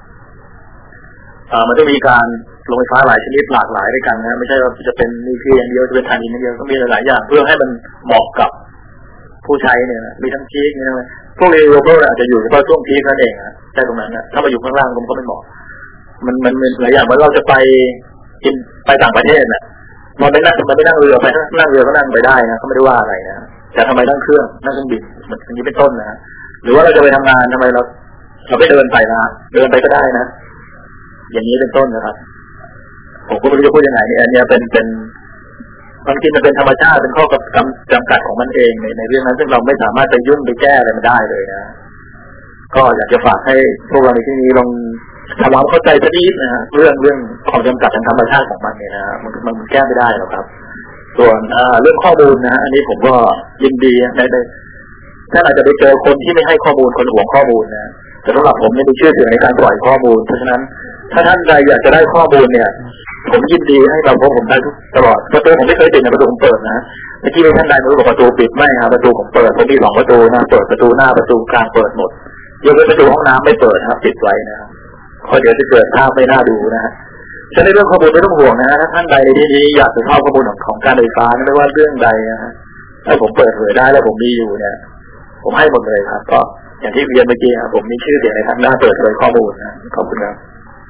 มันต้องมีการลงไฟฟ้าหลายชนิดหลากหลายด้วยกันนะไม่ใช่ว่าจะเป็นนิวเคลียร์อย่างเดียวจะเป็นถ่านหินอย่างเดียวต้องมีหลายอย่างเพื่อให้มันเหมาะกับผู้ใช้เนี่ยมีทั้งพีคนี่นะพวกเรโวอาจจะอยู่เฉพาะช่วงพีคนั่นเองนะแต่ตรงนั้นนะถ้ามาอยู่ข้างล่างมันก็ไม่เหมาะมันหลายอย่างเหมือนเราจะไปกินไปต่างประเทศน่ะมันไม่นั่งเรือไปนั่งเรือก็นั่งไปได้นะเขาไม่ได้ว่าอะไรนะแต่ทำไมนั่งเครื่องบินอย่างนี้เป็นต้นนะหรือว่าเราจะไปทำงานทำไมเราไม่เดินไปนะเดินไปก็ได้นะอย่างนี้เป็นต้นนะครับผมก็ไม่รู้จะพูดยังไงเนี่ยอันนี้เป็นบางทีมันเป็นธรรมชาติเป็นข้อจำกัดของมันเองในเรื่องนั้นซึ่งเราไม่สามารถไปยุ่งไปแก้อะไรมันได้เลยนะก็อยากจะฝากให้พวกเราในที่นี้ลองทำความเข้าใจสักนิดนะเรื่องของจำกัดทางธรรมชาติของมันเนี่ยนะมันแก้ไม่ได้หรอกครับส่วนเรื่องข้อมูลนะอันนี้ผมก็ยินดีในท่านอาจจะไปเจอคนที่ไม่ให้ข้อมูลคนหวงข้อมูลนะแต่สำหรับผมไม่ได้เชื่อถือในการปล่อยข้อมูลเพราะฉะนั้นถ้าท่านใดอยากจะได้ข้อมูลเนี่ยผมยินดีให้เราพบผมได้ตลอดประตูผมไม่เคยปิดนะประตูผมเปิดนะเมื่อกี้ท่านใดไม่รู้บอกประตูปิดไม่ครับประตูผมเปิดผมมี2 ประตูนะเปิดประตูหน้าประตูกลางเปิดหมดยกเว้นประตูห้องน้ำไม่เปิดนะครับปิดไว้นะครับเพราะเดี๋ยวจะเกิดภาพไม่น่าดูนะฮะฉะนั้นเรื่องข้อมูลไม่ต้องห่วงนะถ้าท่านใดในที่นี้อยากจะเข้าข้อมูลของการไฟฟ้าไม่ว่าเรื่องใดนะฮะถ้าผมเปิดเผยได้แล้วผมมีอยู่เนี่ยผมให้หมดเลยครับก็อย่างที่เรียนเมื่อกี้ผมมีชื่อเสียงในทางด้านเปิดเผยข้อมูลนะขอบคุณครับ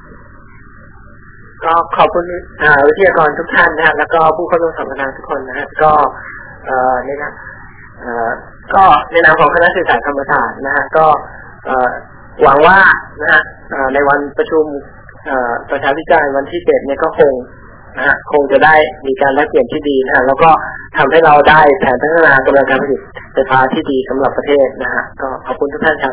ก็ขอบคุณวิทยากรทุกท่านนะฮะแล้วก็ผู้เข้าร่วมสัมมนาทุกคนนะฮะก็ในนามของคณะสื่อสารธรรมศาสตร์นะฮะก็หวังว่านะฮะในวันประชุมประชาวิจารณ์วันที่7เนี่ยก็คงจะได้มีการแลกเปลี่ยนที่ดีนะฮะแล้วก็ทำให้เราได้แผนพัฒนากำลังการผลิตไฟฟ้าที่ดีสำหรับประเทศนะฮะก็ขอบคุณทุกท่านครับ